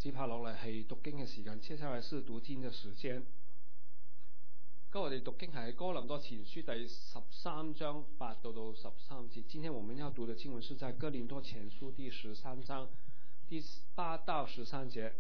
接下落嚟係讀經嘅時間，接下來是讀經嘅時間。今日我哋讀經係喺哥林多前書第13章8到13節。今天我們要讀的經文是在哥林多前書第13章第8到13節。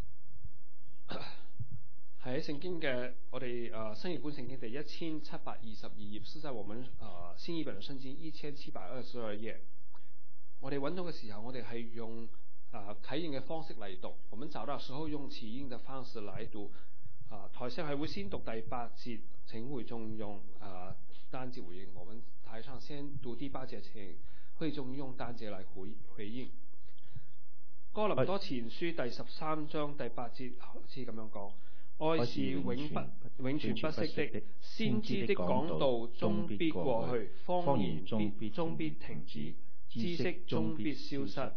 喺聖經嘅我哋新譯本聖經第1722頁，是在我們新譯本嘅聖經1722頁。我哋揾到嘅時候，我哋係用啟應嘅方式嚟讀，我們找到時候用啟應嘅方式嚟讀。台上係會先讀第8節，請會眾用單節回應。我們台上先讀第8節，請會眾用單節嚟回應。哥林多前書第13章第8節開始咁樣講：愛是永存不息的，先知的講道終必過去，方言終必停止，知識終必消失。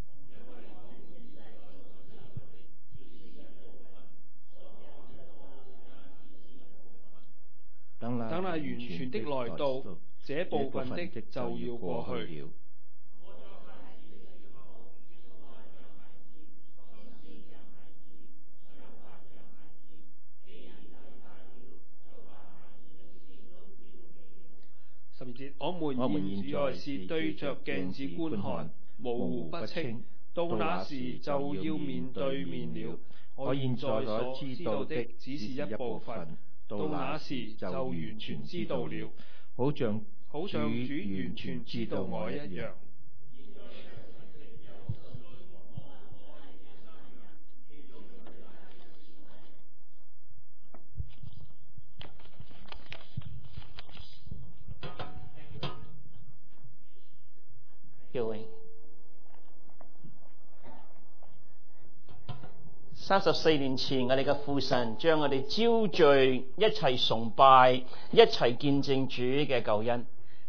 等那完全的來到，這部分的就要過去了。12節，我們現在是對着鏡子觀看，模糊不清，到那時就要面對面了。我現在所知道的只是一部分，到那時就完全知道了，好像主完全知道我一樣。 34年前，我哋嘅父神將我哋招聚，一齊崇拜，一齊見證主嘅救恩。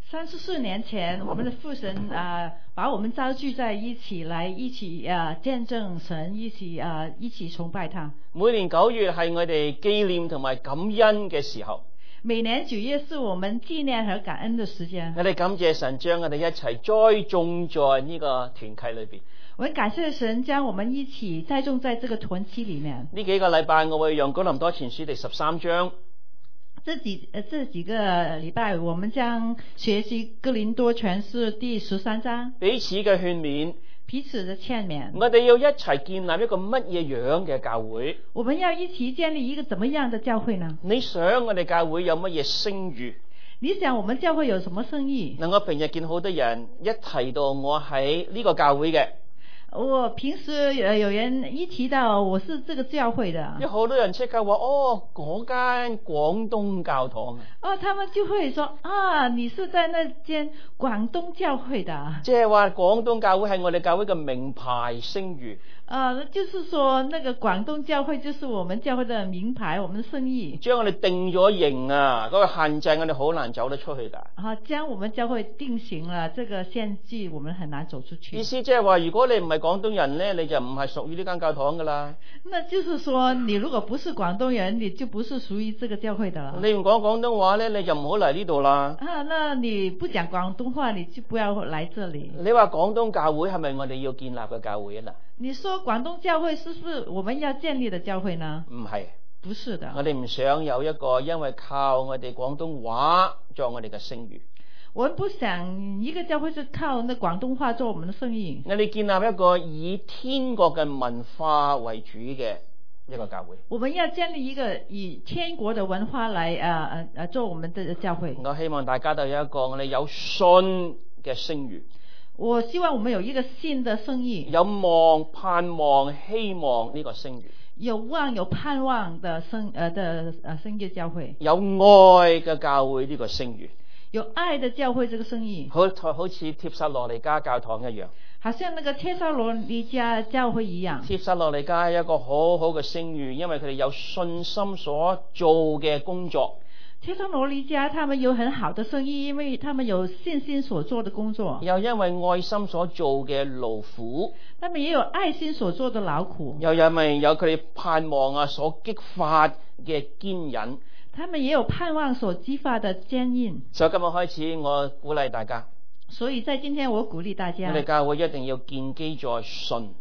34年前，我們的父神把我們招聚在一起來，一起見證神，一起崇拜他。 每年9月係我哋紀念同埋感恩嘅時候。 每年9月是我們紀念和感恩的時間。 我哋感謝神將我哋一齊栽種在呢個團契裏邊。 我們感謝神將我們一起栽種在這個團契裏面。 呢幾個禮拜我會用哥林多前書第13章。 這幾個禮拜我們將學習哥林多前書第13章。 彼此嘅勸勉。 彼此的勸勉。 我哋要一齊建立一個乜嘢樣嘅教會？ 我們要一起建立一個怎麼樣的教會呢？ 你想我哋教會有乜嘢聲譽？ 你想我們教會有什麼聲譽？ 嗱，我平日見好多人一提到我喺呢個教會嘅。 我平時有人一提到我是這個教會的， 有好多人即刻話：哦，嗰間廣東教堂。 哦，他們就會說：啊，你是在那間廣東教會的。 即係話廣東教會係我哋教會嘅名牌聲譽。 就是說那個廣東教會就是我們教會的名牌，我們的聲譽。 將我哋定咗型啊，嗰個限制我哋好難走得出去噶。 將我們教會定型了，這個限制我們很難走出去。 意思即係話，如果你唔係廣東人咧，你就唔係屬於呢間教堂噶啦。 那就是說，你如果不是廣東人，你就不是屬於這個教會的了。 你唔講廣東話咧，你就唔好嚟呢度啦。 那你不講廣東話，你就不要來這裡。 你話廣東教會係咪我哋要建立嘅教會啊？ 你說廣東教會是不是我們要建立的教會呢？ 唔係， 不是的。 我哋唔想有一個因為靠我哋廣東話作我哋嘅聲譽。 我們不想一個教會是靠那廣東話做我們的聲譽。 我哋建立一個以天國嘅文化為主嘅一個教會。 我們要建立一個以天國的文化來做我們的教會。 我希望大家都有一個我哋有信嘅聲譽。 我希望我們有一個信的聲譽， 有望、盼望、希望呢個聲譽， 有望有盼望的聲譽教會， 有愛嘅教會呢個聲譽， 有愛的教會這個聲譽， 好似帖撒羅尼迦教堂一樣， 好像那個帖撒羅尼迦教會一樣。 帖撒羅尼迦係一個好好嘅聲譽，因為佢哋有信心所做嘅工作。 帖撒羅尼迦他們有很好的聲譽，因為他們有信心所做的工作， 又因為愛心所做嘅勞苦， 他們也有愛心所做的勞苦， 又因為有佢哋盼望所激發嘅堅忍， 他們也有盼望所激發的堅韌。 所以今日開始，我鼓勵大家， 所以在今天我鼓勵大家， 我哋教會一定要建基在信。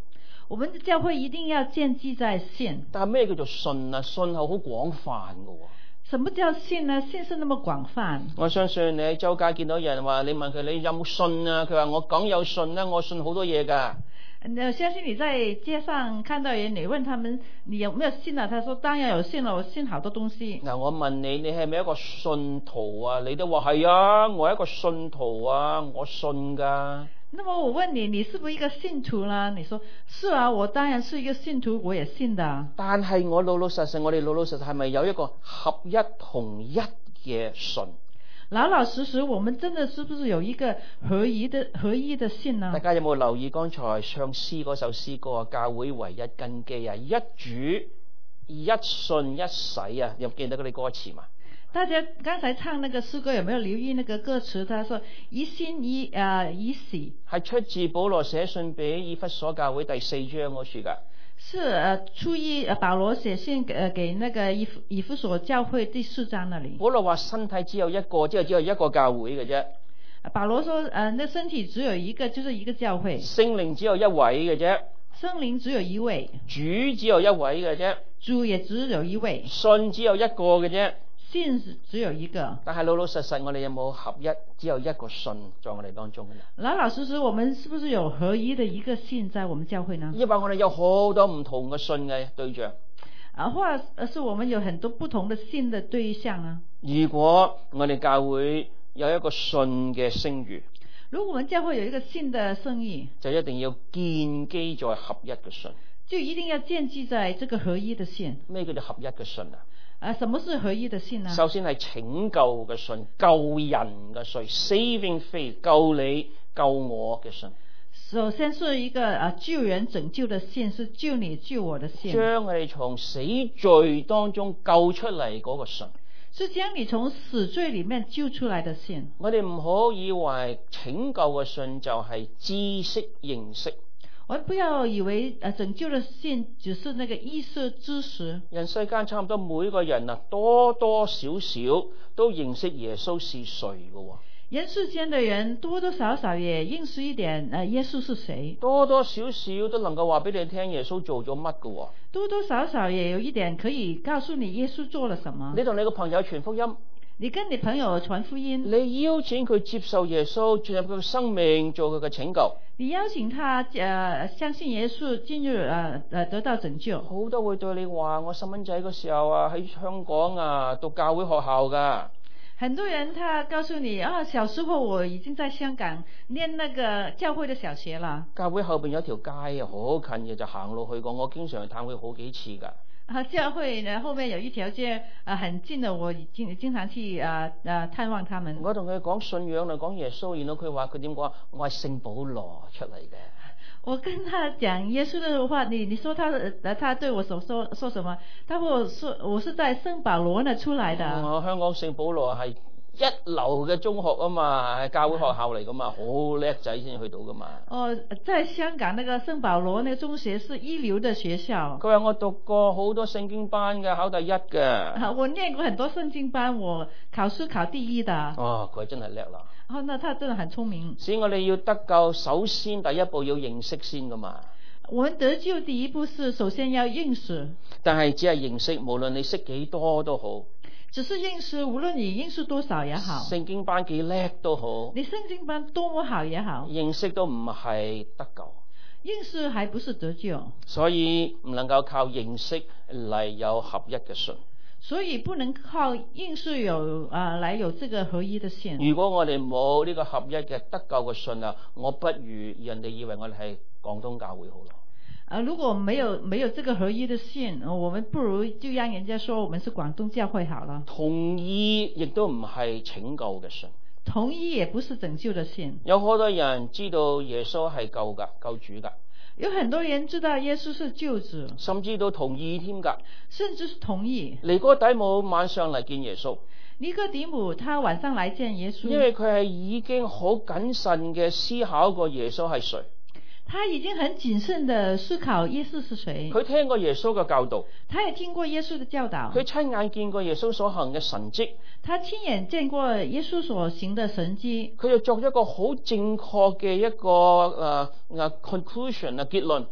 我們的教會一定要建基在信。 但係咩叫做信啊？信係好廣泛㗎喎。 什麼叫信呢？信是那麼廣泛。 我相信你喺周街見到人話，你問佢你有冇信啊？佢話我梗有信啦，我信好多嘢㗎。 我相信你在街上看到人，你問他們你有沒有信啊？他說當然有信了，我信好多東西。 嗱，我問你，你係咪一個信徒啊？你都話係啊，我係一個信徒啊，我信㗎。 那麼我問你，你是不是一個信徒啦？你說是啊，我當然是一個信徒，我也信的。 但係我老老實實，我哋老老實實係咪有一個合一同一嘅信？ 老老實實，我們真的是不是有一個合一的信呢？ 大家有冇留意剛才唱詩嗰首詩歌啊？教會唯一根基啊，一主一信一洗啊，有冇記得嗰啲歌詞嘛？ 大家剛才唱那個詩歌有沒有留意那個歌詞？他說一心一洗，係出自保羅寫信俾以弗所教會第4章嗰處噶。 是出於保羅寫信給那個以弗所教會第4章那裡。 保羅話身體只有一個，只有一個教會嘅啫。 保羅說那身體只有一個，就是一個教會。 聖靈只有一位嘅啫。 聖靈只有一位。 主只有一位嘅啫。 主也只有一位。 信只有一個嘅啫。 信只有一個。但係老老實實，我哋有冇合一？只有一個信在我哋當中嘅呢？ 老老實實，我們是不是有合一的一個信在我們教會呢？ 因為我哋有好多唔同嘅信嘅對象。 或者是我們有很多不同的信的對象啊。 如果我哋教會有一個信嘅聲譽， 如果我們教會有一個信的聲譽， 就一定要建基在合一嘅信。 就一定要建基在這個合一的信。 咩叫做合一嘅信啊？ 什麼是合一的信呢？ 首先係拯救嘅信，救人嘅信 ，saving faith， 救你救我嘅信。 首先是一個救人拯救的信，是救你救我的信。 將我哋從死罪當中救出嚟嗰個信， 是將你從死罪裏面救出來的信。 我哋唔好以為拯救嘅信就係知識認識。 我們不要以為拯救的信只是那個意識知識。 人世間差唔多每個人啊，多多少少都認識耶穌是誰嘅。 人世間的人多多少少也認識一點耶穌是誰。 多多少少都能夠話俾你聽耶穌做咗乜嘅。 多多少少也有一點可以告訴你耶穌做了什麼。 你同你個朋友傳福音。 你跟你朋友傳福音， 你邀請佢接受耶穌進入佢嘅生命，做佢嘅拯救。 你邀請他相信耶穌進入得到拯救。 好多會對你話：我細蚊仔嗰時候啊，喺香港啊讀教會學校噶。 很多人他告訴你小時候我已經在香港念那個教會的小學啦。 教會後邊有條街啊，好近嘅，就行路去過。我經常去探佢好幾次噶。 教會呢後面有一條街很近的，我經常去探望他們。 我同佢講信仰啦，講耶穌，然後佢話佢點講？我係聖保羅出嚟嘅。 我跟他講耶穌的話，你說他對我說什麼？他會說我是在聖保羅呢出來的。 香港聖保羅係一流嘅中學啊嘛，係教會學校嚟噶嘛，好叻仔先去到噶嘛。 在香港那個聖保羅那個中學是一流的學校。 佢話我讀過好多聖經班嘅，考第一嘅。 我念過很多聖經班，我考試考第一的。 佢真係叻啦。 那他真的很聰明。 所以我哋要得救，首先第一步要認識先噶嘛。 我們得救第一步是首先要認識。 但係只係認識，無論你識幾多都好。 只是認識，無論你認識多少也好。 聖經班幾叻都好。 你聖經班多麼好也好。 認識都唔係得救。 認識還不是得救。 所以唔能夠靠認識嚟有合一嘅信。 所以不能靠認識來有這個合一的信。 如果我哋冇呢個合一嘅得救嘅信啊，我不如人哋以為我哋係廣東教會好咯。 如果沒有這個合一的信，我們不如就讓人家說我們是廣東教會好了。 同意亦都唔係拯救嘅信。 同意也不是拯救的信。 有好多人知道耶穌係救主噶。 有很多人知道耶穌是救主， 甚至都同意添噶。 甚至是同意。 尼哥底母晚上嚟見耶穌。 尼哥底母他晚上來見耶穌， 因為佢係已經好謹慎嘅思考過耶穌係誰。 他已經很謹慎地思考耶穌是誰。 佢聽過耶穌嘅教導， 他也聽過耶穌的教導。 佢親眼見過耶穌所行嘅神蹟， 他親眼見過耶穌所行的神蹟。 佢就作咗一個好正確嘅一個conclusion 結論。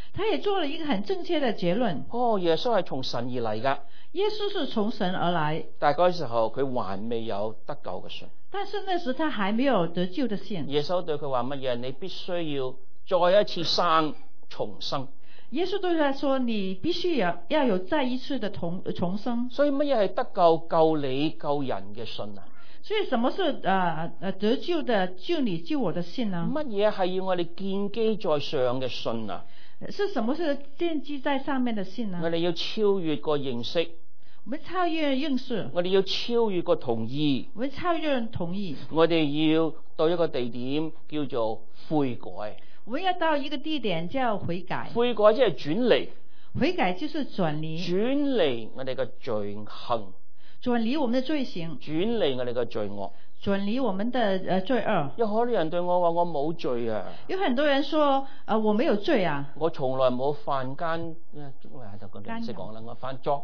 他也做了一個很正確的結論。 耶穌係從神而嚟噶， 耶穌是從神而來， 但係嗰時候佢還未有得救嘅信。 但是那時他還沒有得救的信。 耶穌對佢話乜嘢？你必須要再一次生重生。 耶穌對他說：你必須要有再一次的重生。 所以乜嘢係得救救你救人嘅信啊？ 所以什麼是得救的救你救我的信呢？ 乜嘢係要我哋建基在上嘅信啊？ 是什麼是建基在上面的信呢？ 我哋要超越個認識， 我們超越認識， 我哋要超越個同意， 我們超越同意， 我哋要到一個地點叫做悔改。 我們要到一個地點叫悔改。 悔改即係轉離， 悔改就是轉離， 轉離我哋嘅罪行， 轉離我們的罪行， 轉離我哋嘅罪惡。 轉離我們的罪惡。 有好多人對我話我冇罪啊， 有很多人說我沒有罪啊， 我從來冇犯奸，就唔識講啦，我犯作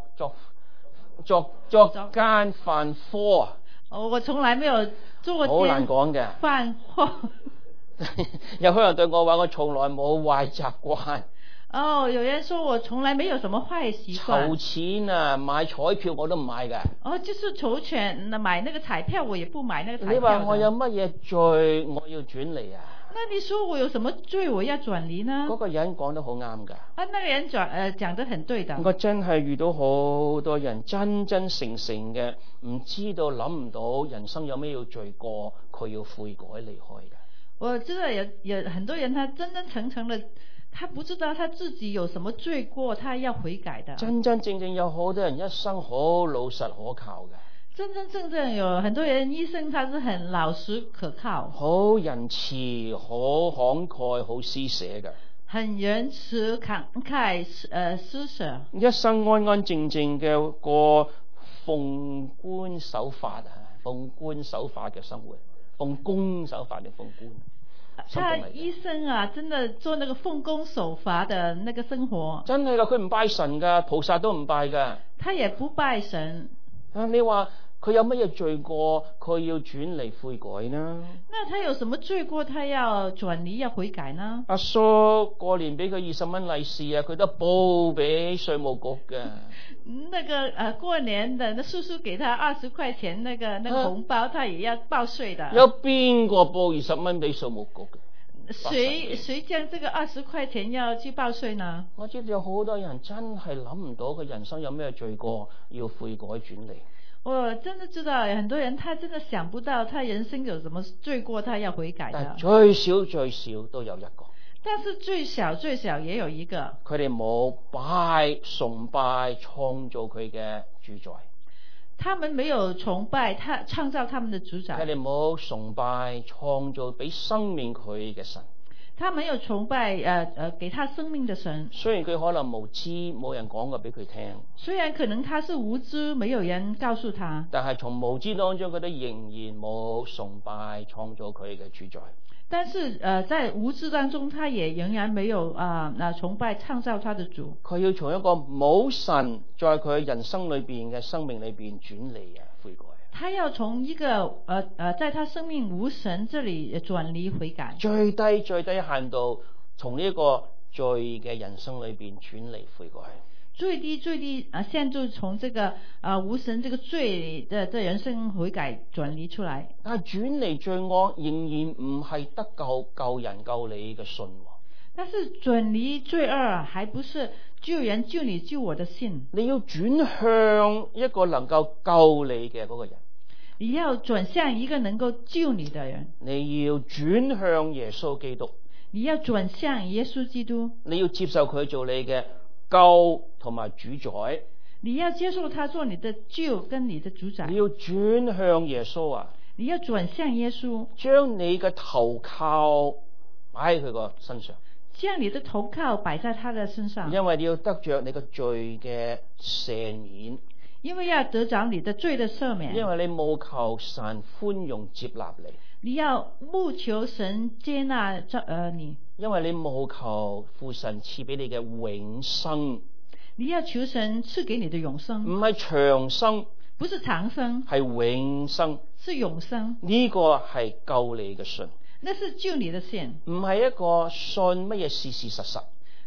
奸犯科啊， 我從來沒有做過好難講嘅。 犯科。 有好多人對我話我從來冇壞習慣。 有人說我從來沒有什麼壞習慣。 籌錢啊，買彩票我都唔買㗎。 就是籌錢買那個彩票，我也不買那個彩票。 你話我有乜嘢罪，我要轉離啊？ 那你說我有什麼罪，我要轉離呢？ 嗰個人講得好啱㗎。 那個人講得很對的。 我真係遇到好多人真真誠誠嘅，唔知道諗唔到人生有咩要罪過，佢要悔改離開㗎。 我知道有很多人，他真真誠誠的，他不知道他自己有什麼罪過，他要悔改的。 真真正正有好多人一生好老實可靠嘅。 真真正正有很多人一生他是很老實可靠， 好仁慈、好慷慨、好施捨嘅。 很仁慈、慷慨、施捨， 一生安安靜靜嘅過奉官守法嘅生活，奉公守法嘅奉官。 他一生真的做那個奉公守法的那個生活。 真係噶，佢唔拜神噶，菩薩都唔拜噶。 他也不拜神。 你話佢有乜嘢罪過，佢要轉離悔改呢？ 那他有什麼罪過，他要轉離要悔改呢？ 阿叔過年俾佢20蚊利是啊，佢都報俾稅務局嘅。 那個過年的那叔叔給他20塊錢那個紅包，他也要報稅的。 有邊個報20蚊俾稅務局嘅？ 誰將這個20塊錢要去報稅呢？ 我知道有好多人真係諗唔到佢人生有咩罪過，要悔改轉離。 我真的知道很多人，他真的想不到他人生有什麼罪過，他要悔改的。 但最少都有一個。 但是最少也有一個。 佢哋冇崇拜創造佢嘅主宰。 他們沒有崇拜他創造他們的主宰。 佢哋冇崇拜創造俾生命佢嘅神。 他沒有崇拜給他生命的神。 雖然佢可能無知，冇人講過俾佢聽。 雖然可能他是無知，沒有人告訴他。 但係從無知當中，佢都仍然冇崇拜創造佢嘅主宰。 但是在無知當中，他也仍然沒有崇拜創造他的主。 佢要從一個冇神在佢人生裏邊嘅生命裏邊轉離悔改。 他要從一個在他生命無神這裡轉離悔改。最低限度，從呢個罪嘅人生裏邊轉離悔改。 最低限度從這個無神這個罪的人生悔改轉離出來。 但係轉離罪惡仍然唔係得救人救你嘅信。 但是轉離罪惡還不是救人救你救我的信。 你要轉向一個能夠救你嘅嗰個人。 你要轉向一個能夠救你的人。 你要轉向耶穌基督。 你要轉向耶穌基督。 你要接受佢做你嘅救同埋主宰。 你要接受他做你的救跟你的主宰。 你要轉向耶穌啊！ 你要轉向耶穌， 將你嘅投靠擺喺佢個身上。 將你的投靠擺在他的身上。 因為你要得着你個罪嘅赦免。 因為要得着你的罪的赦免。 因為你務求神寬容接納你。 你要務求神接納你。 因為你務求父神賜俾你嘅永生。 你要求神賜給你的永生。 唔係長生， 不是長生， 係永生， 是永生。 呢個係救你嘅信。 那是救你的信。 唔係一個信乜嘢事實。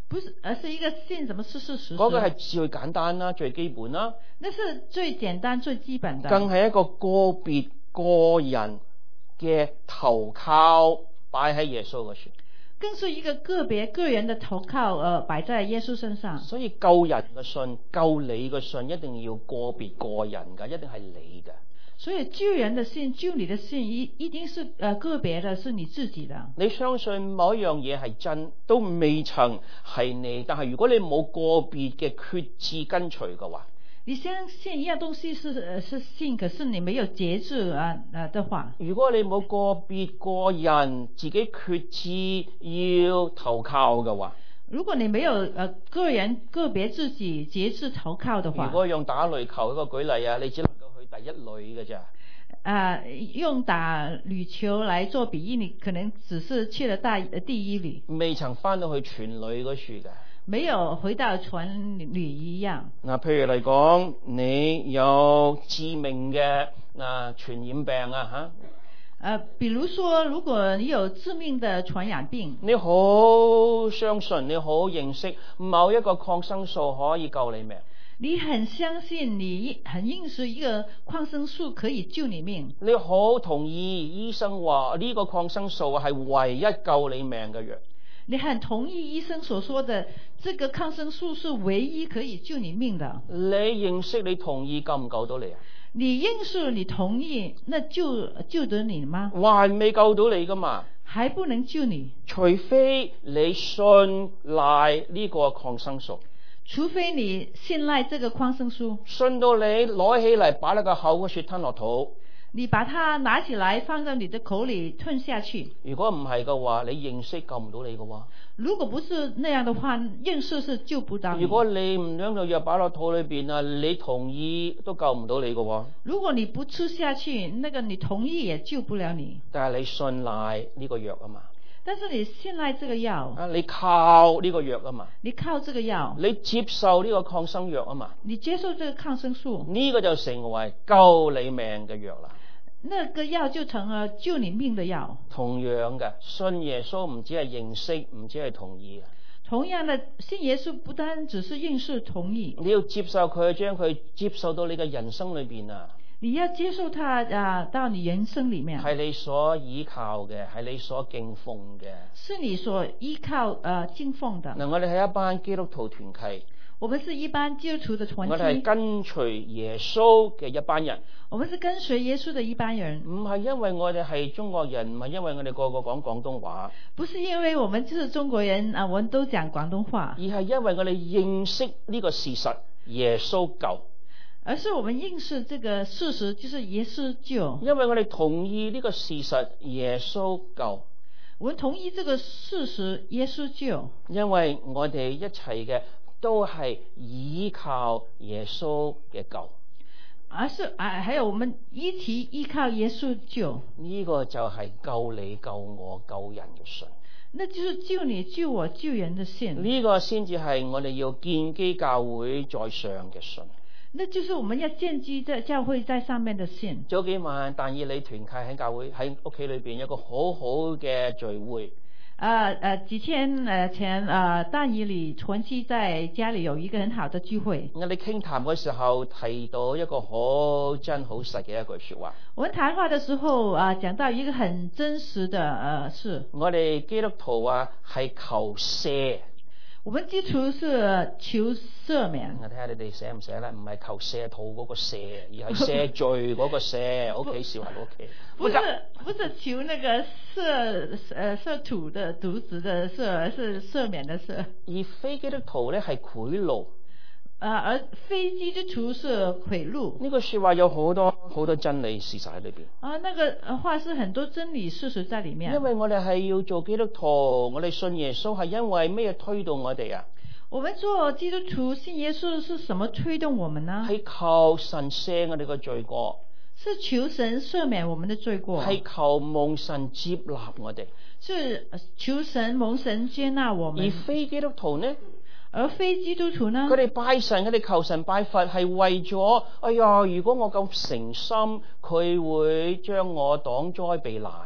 不是，而是一個信什麼是事實。 嗰個係最簡單啦，最基本啦。 那是最簡單最基本的。 更係一個個別個人嘅投靠擺喺耶穌嘅處。 更是一個個別個人的投靠，擺在耶穌身上。 所以救人嘅信、救你嘅信，一定要個別個人㗎，一定係你㗎。 所以救人的信、救你的信，一定是個別的，是你自己的。 你相信某一樣嘢係真，都未曾係你，但係如果你冇個別嘅決志跟隨嘅話， 你相信一樣東西是信，可是你沒有節制的話， 如果你冇個別個人自己決志要投靠嘅話， 如果你沒有個人個別自己節制投靠的話， 如果用打壘球一個舉例啊，你只能夠去第一壘嘅咋。 用打壘球來做比喻，你可能只是去了第一壘， 未曾翻到去全壘嗰處嘅。 沒有回到全壘一樣。 嗱，譬如嚟講，你有致命嘅傳染病啊嚇。 比如說，如果你有致命的傳染病， 你好相信，你好認識某一個抗生素可以救你命。 你很相信，你很認識一個抗生素可以救你命。 你好同意醫生話呢個抗生素係唯一救你命嘅藥。 你很同意醫生所說的，這個抗生素是唯一可以救你命的。 你認識，你同意救唔救到你啊？ 你認識，你同意，那救得你嗎？ 還未救到你噶嘛？ 還不能救你， 除非你信賴呢個抗生素。 除非你信賴這個抗生素， 信到你攞起嚟擺喺個口嗰處吞落肚。 你把它拿起來放到你的口裏吞下去。 如果唔係嘅話，你認識救唔到你嘅話。 如果不是那樣的話，認識是救不到你。 如果你唔將個藥擺落肚裏邊啊，你同意都救唔到你嘅話。 如果你不吃下去，那個你同意也救不了你。 但係你信賴呢個藥啊嘛。 但是你信賴這個藥啊，你靠呢個藥啊嘛。 你靠這個藥， 你接受呢個抗生藥啊嘛。 你接受這個抗生素， 呢個就成為救你命嘅藥啦。 那個藥就成了救你命的藥。 同樣嘅，信耶穌唔止係認識，唔止係同意。 同樣的，信耶穌不單只是認識同意， 你要接受佢，將佢接受到你嘅人生裏邊啊。 你要接受它到你人生裏面， 係你所依靠嘅，係你所敬奉嘅， 是你所依靠敬奉的。 嗱，我哋係一班基督徒團契， 我們是一班基督徒的團體， 我哋係跟隨耶穌嘅一班人。 我們是跟隨耶穌的一班人， 唔係因為我哋係中國人，唔係因為我哋個個講廣東話， 不是因為我們就是中國人我們都講廣東話， 而係因為我哋認識呢個事實，耶穌救。 而是我們認識這個事實，就是耶穌救。 因為我哋同意呢個事實，耶穌救。 我們同意這個事實，耶穌救。 因為我哋一齊嘅都係依靠耶穌嘅救。 還有我們一起依靠耶穌救。 呢個就係救你、救我、救人嘅信。 那就是救你、救我、救人的信。 呢個先至係我哋要建基教會在上嘅信。 那就是我們要建基在教會在上面的信。 早幾晚但以理團契喺教會喺屋企裏邊有一個好好嘅聚會。 幾天前但以理團契在家裏有一個很好的聚會。 我哋傾談嘅時候提到一個好真好實嘅一句說話。 我們談話的時候講到一個很真實的事。 我哋基督徒係求赦。 我們基督徒是求赦免。 我睇下你哋寫唔寫啦？唔係求赦肚嗰個赦，而係赦罪嗰個赦。屋企笑下屋企。 不是求那個赦土的犢子的赦，而是赦免的赦。 而非基督徒咧係賄賂。 而非基督徒是賄賂。 呢個說話有好多真理事實喺裏邊。 那個話是很多真理事實在裏面。 因為我哋係要做基督徒，我哋信耶穌係因為咩推動我哋啊？ 我們做基督徒信耶穌是什麼推動我們呢？ 係求神赦我哋嘅罪過。 是求神赦免我們的罪過。 係求蒙神接納我哋。 是求神蒙神接納我們。 而非基督徒呢？ 而非基督徒呢？ 佢哋拜神，佢哋求神拜佛係為咗，如果我咁誠心，佢會將我擋災避難。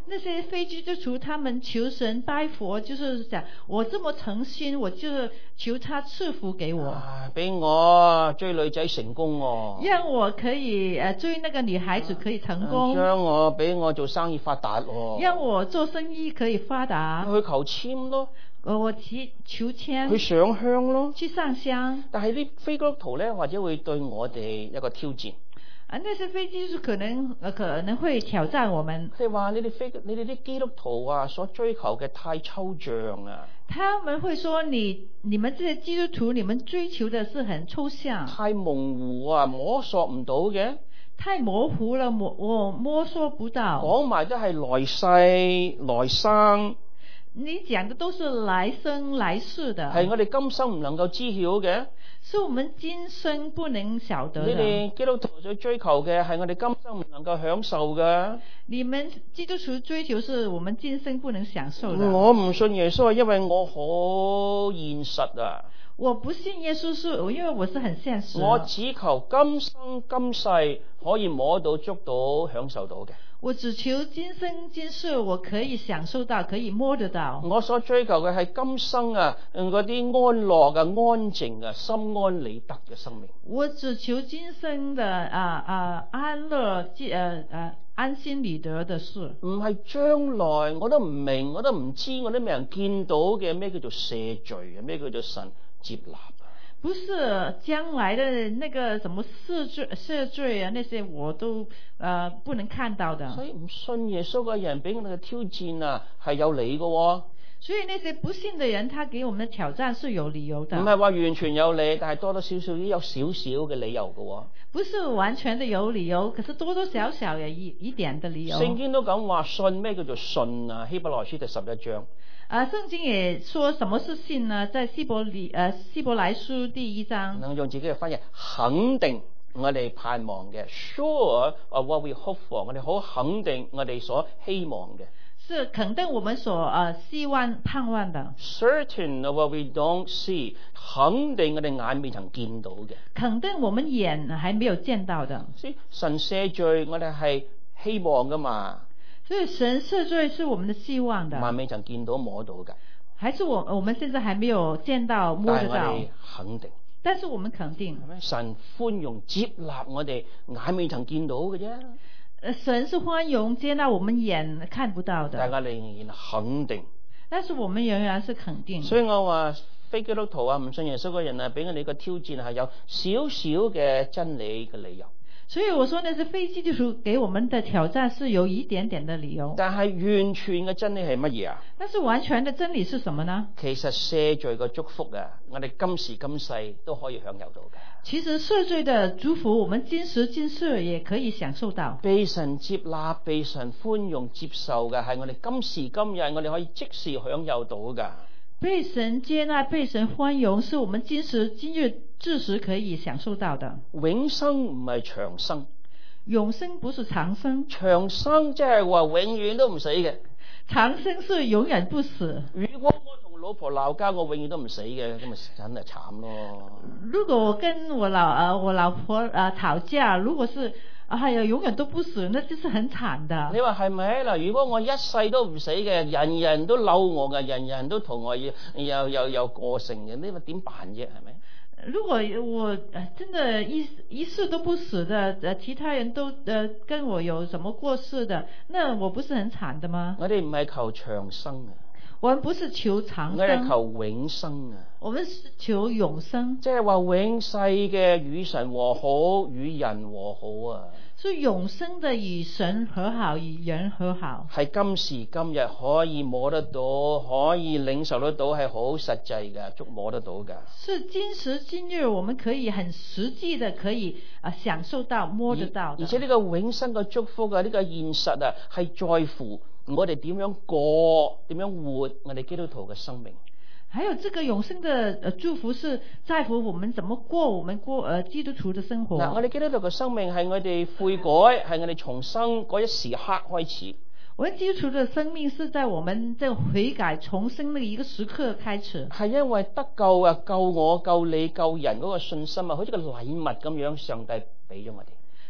那些非基督徒他們求神拜佛，就是想我這麼誠心，我就是求他賜福給我， 俾我追女仔成功喎， 讓我可以追那個女孩子可以成功， 俾我做生意發達喎， 讓我做生意可以發達， 去求籤咯， 我求籤， 去上香咯， 去上香。 但係啲非基督徒咧，或者會對我哋一個挑戰。 那些非基督徒可能會挑戰我們。 佢哋話你哋啲基督徒啊，所追求嘅太抽象啊。 他們會說你們這些基督徒，你們追求的是很抽象， 太模糊啊，摸索唔到嘅。 太模糊了，我摸索不到。 講埋都係來世來生。 你講的都是來生來世的， 係我哋今生唔能夠知曉嘅。 是我們今生不能曉得的。 你哋基督徒所追求嘅係我哋今生唔能夠享受嘅。 你們基督徒追求是我們今生不能享受的。 我唔信耶穌係因為我好現實啊。 我不信耶穌是因為我是很現實。 我只求今生今世可以摸到捉到享受到嘅。 我只求今生今世我可以享受到，可以摸得到。我所追求嘅係今生啊，嗰啲安樂嘅、安靜啊、心安理得嘅生命。 我只求今生的安樂安心理得的事。唔係將來我都唔明，我都唔知，我都未人見到嘅咩叫做赦罪啊，咩叫做神接納。 不是將來的那個什麼赦罪啊，那些我都不能看到的。 所以唔信耶穌嘅人俾我哋嘅挑戰啊，係有理嘅喎。 所以那些不信的人，他給我們的挑戰是有理由的。 唔係話完全有理，但係多多少少有少少嘅理由嘅喎。 不是完全的有理由，可是多多少少有一點的理由。 聖經都咁話，信咩叫做信啊？希伯來書第11章。 聖經也說什麼是信呢？在希伯來書第1章， 能用自己嘅翻譯，肯定我哋盼望嘅 ，sure of what we hope for， 我哋好肯定我哋所希望嘅， 是肯定我們所希望盼望的。 certain of what we don't see， 肯定我哋眼未曾見到嘅， 肯定我們眼還沒有見到的。 所以神赦罪，我哋係希望噶嘛。 所以神赦罪是我們的希望的， 還未曾見到摸到嘅， 還是我們現在還沒有見到摸得到， 但係我哋肯定， 但是我們肯定， 神寬容接納我哋眼未曾見到嘅啫。 神是寬容接納我們眼看不到的， 但係我哋仍然肯定， 但是我們仍然是肯定。 所以我話非基督徒啊，唔信耶穌嘅人啊，俾我哋個挑戰係有少少嘅真理嘅理由。 所以我說那是非基督徒給我們的挑戰是有一點點的理由， 但係完全嘅真理係乜嘢啊？ 但是完全的真理是什麼呢？ 其實赦罪嘅祝福啊，我哋今時今世都可以享有到嘅。 其實赦罪的祝福，我們今時今世也可以享受到。 被神接納、被神寬容接受嘅，係我哋今時今日我哋可以即時享有到嘅。 被神接納、被神寬容，是我們今時今日即時可以享受到的。 永生唔係長生， 永生不是長生。 長生即係話永遠都唔死嘅。 長生是永遠不死。 如果我同老婆鬧交，我永遠都唔死嘅，咁咪真係慘咯。 如果我跟我老婆吵架，如果是永遠都不死，那就是很慘的。 你話係咪嗱？如果我一世都唔死嘅，人人都嬲我嘅，人人都同我有個性嘅，你話點辦啫？係咪？ 如果我真的一世都不死的，其他人都跟我有什麼過世的，那我不是很慘的嗎？ 我哋唔係求長生啊， 我們不是求長生， 我哋求永生啊。 我們是求永生， 即係話永世嘅與神和好，與人和好啊。 是永生的與神和好，與人和好。 係今時今日可以摸得到，可以領受得到，係好實際嘅，觸摸得到嘅。 是今時今日我們可以很實際的可以享受到摸得到的。 而且呢個永生嘅祝福啊，呢個現實啊，係在乎我哋點樣過，點樣活我哋基督徒嘅生命。 還有這個永生的祝福是在乎我們怎麼過我們基督徒的生活。 我哋基督徒嘅生命係我哋悔改，係我哋重生嗰一時刻開始。 我們基督徒的生命是在我們這悔改重生的一個時刻開始。 係因為得救啊，救我、救你、救人嗰個信心啊，好似個禮物咁樣，上帝俾咗我哋。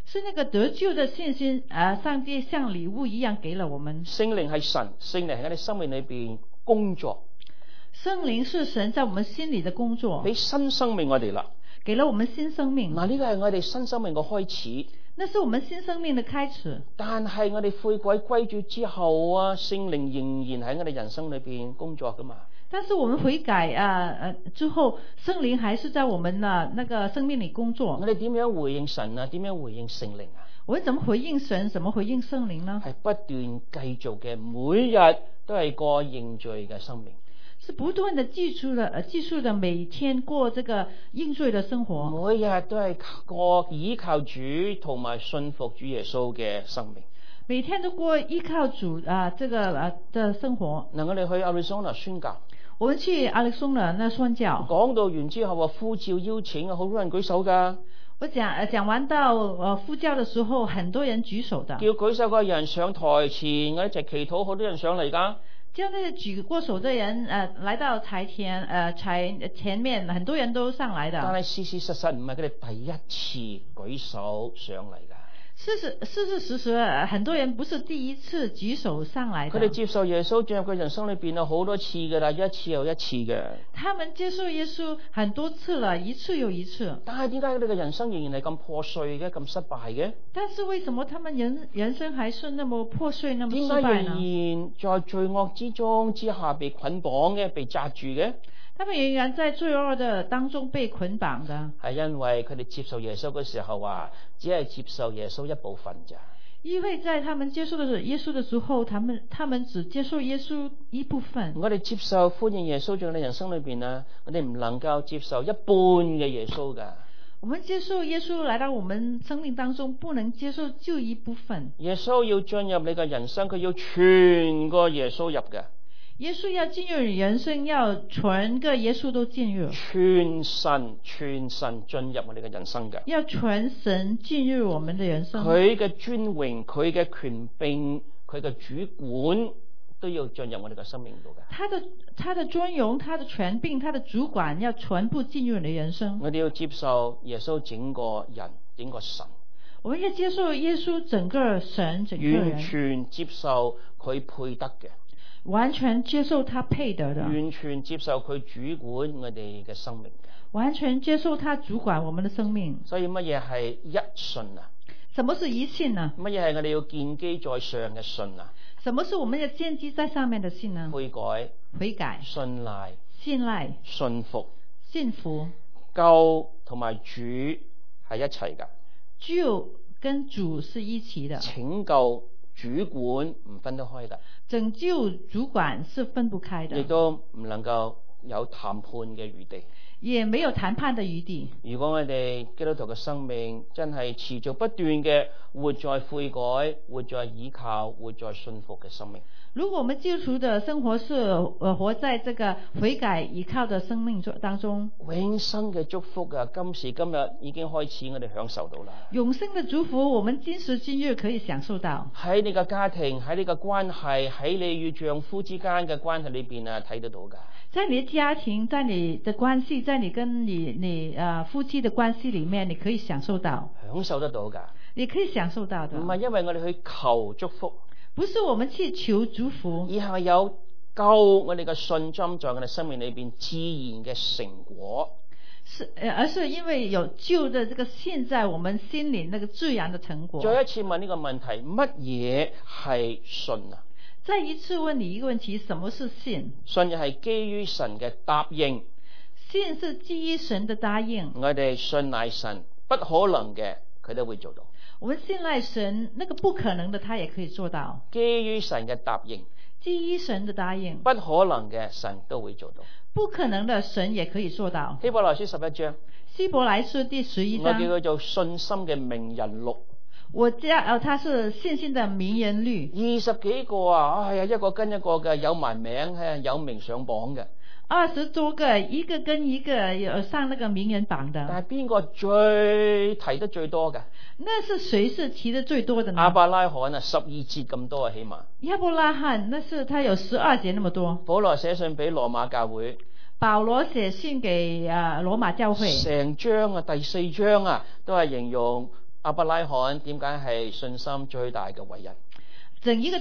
是那個得救的信心，上帝像禮物一樣給了我們。 聖靈係神，聖靈喺我哋生命裏邊工作， 聖靈是神在我們心裏的工作， 俾新生命我哋啦。 給了我們新生命。 嗱，呢個係我哋新生命嘅開始。 那是我們新生命的開始。 但係我哋悔改歸主之後啊，聖靈仍然喺我哋人生裏邊工作噶嘛。 但是我們悔改之後，聖靈還是在我們那個生命裏工作。 我哋點樣回應神啊？點樣回應聖靈啊？ 我們怎麼回應神？怎麼回應聖靈呢？ 係不斷繼續嘅，每日都係過認罪嘅生命。 是不斷的記述的，每天過這個認罪的生活。 每日都係過依靠主同埋信服主耶穌嘅生命。 每天都過依靠主這個的生活。 嗱，我哋去 Arizona 宣教。 我們去 Arizona 那宣教。講到完之後話呼召邀請啊，好多人舉手噶。 我講完到呼召的時候，很多人舉手的。 叫舉手個人上台前，我一齊祈禱，好多人上嚟噶。 叫那個舉過手的人，來到台前面，很多人都上來的。 但係事實唔係佢哋第一次舉手上嚟噶。 事實，很多人不是第一次舉手上來的。 佢哋接受耶穌進入佢人生裏邊啊，好多次噶啦，一次又一次嘅。 他們接受耶穌很多次了，一次又一次。 但係點解佢哋嘅人生仍然係咁破碎嘅，咁失敗嘅？ 但是為什麼他們人生還是那麼破碎，那麼失敗呢？ 點解仍然在罪惡之下被捆綁嘅，被紮住嘅？ 他們仍然在罪惡的當中被捆綁的，係因為佢哋接受耶穌嘅時候只係接受耶穌一部分咋。 因為在他們接受的耶穌的時候，他們只接受耶穌一部分。 我哋接受歡迎耶穌進入你人生裏邊啊，我哋唔能夠接受一半嘅耶穌噶。 我們接受耶穌來到我們生命當中，不能接受就一部分。 耶穌要進入你嘅人生，佢要全個耶穌入嘅。 耶穌要進入人生，要全個耶穌都進入。全神進入我哋嘅人生嘅。 要全神進入我們的人生。 佢嘅尊榮，佢嘅權柄，佢嘅主管都要進入我哋嘅生命度嘅。 他的尊榮，他的權柄，他的主管要全部進入你的人生。 我哋要接受耶穌整個人，整個神。 我們要接受耶穌整個神，整個人。 完全接受佢配得嘅。 完全接受他配得的， 完全接受佢主管我哋嘅生命嘅， 完全接受他主管我們的生命。 所以乜嘢係一信啊？ 什麼是一信呢？ 乜嘢係我哋要建基在上嘅信啊？ 什麼是我們要建基在上面的信呢？悔改、 信賴、信服、救同埋主係一齊噶。 救跟主是一起的。 拯救主管唔分得開噶。 拯救主管是分不開的， 亦都唔能夠有談判嘅餘地， 也沒有談判的餘地。 如果我哋基督徒嘅生命真係持續不斷嘅活在悔改、活在依靠、活在信服嘅生命， 如果我們基督徒的生活是活在這個悔改依靠的生命當中， 永生嘅祝福啊，今時今日已經開始我哋享受到啦。 永生的祝福，我們今時今日可以享受到。 喺你嘅家庭，喺你嘅關係，喺你與丈夫之間嘅關係裏邊啊，睇得到噶。 在你的家庭，在你的關係，在你跟你夫妻的關係裏面，你可以享受到。 享受得到噶。 你可以享受到的。 唔係因為我哋去求祝福。 不是我們去求祝福， 而係有救我哋嘅信心在我哋生命裏邊自然嘅成果， 而是因為有救的這個信在我們心裏那個自然的成果。 再一次問呢個問題，乜嘢係信啊？ 再一次問你一個問題，什麼是信？ 信又係基於神嘅答應， 信是基於神的答應。 我哋信賴神，不可能嘅佢都會做到。 我們信賴神，那個不可能的他也可以做到。 基於神嘅答應， 基於神的答應， 不可能嘅神都會做到。 不可能的神也可以做到。 希伯來書11章， 希伯來書第11章， 我叫佢做信心嘅名人錄。 我叫它是信心的名人錄。 20幾個啊，哎呀，一個跟一個嘅，有埋名，有名上榜嘅。 20多個，一個跟一個有上那個名人榜的。 但係邊個最提得最多嘅？ 那是誰是提得最多的呢？ 亞伯拉罕啊，12節咁多啊，起碼。 亞伯拉罕，那是他有12節那麼多。 保羅寫信俾羅馬教會。 保羅寫信給羅馬教會。 成章啊，第4章啊，都係形容亞伯拉罕點解係信心最大嘅偉人？ 整一個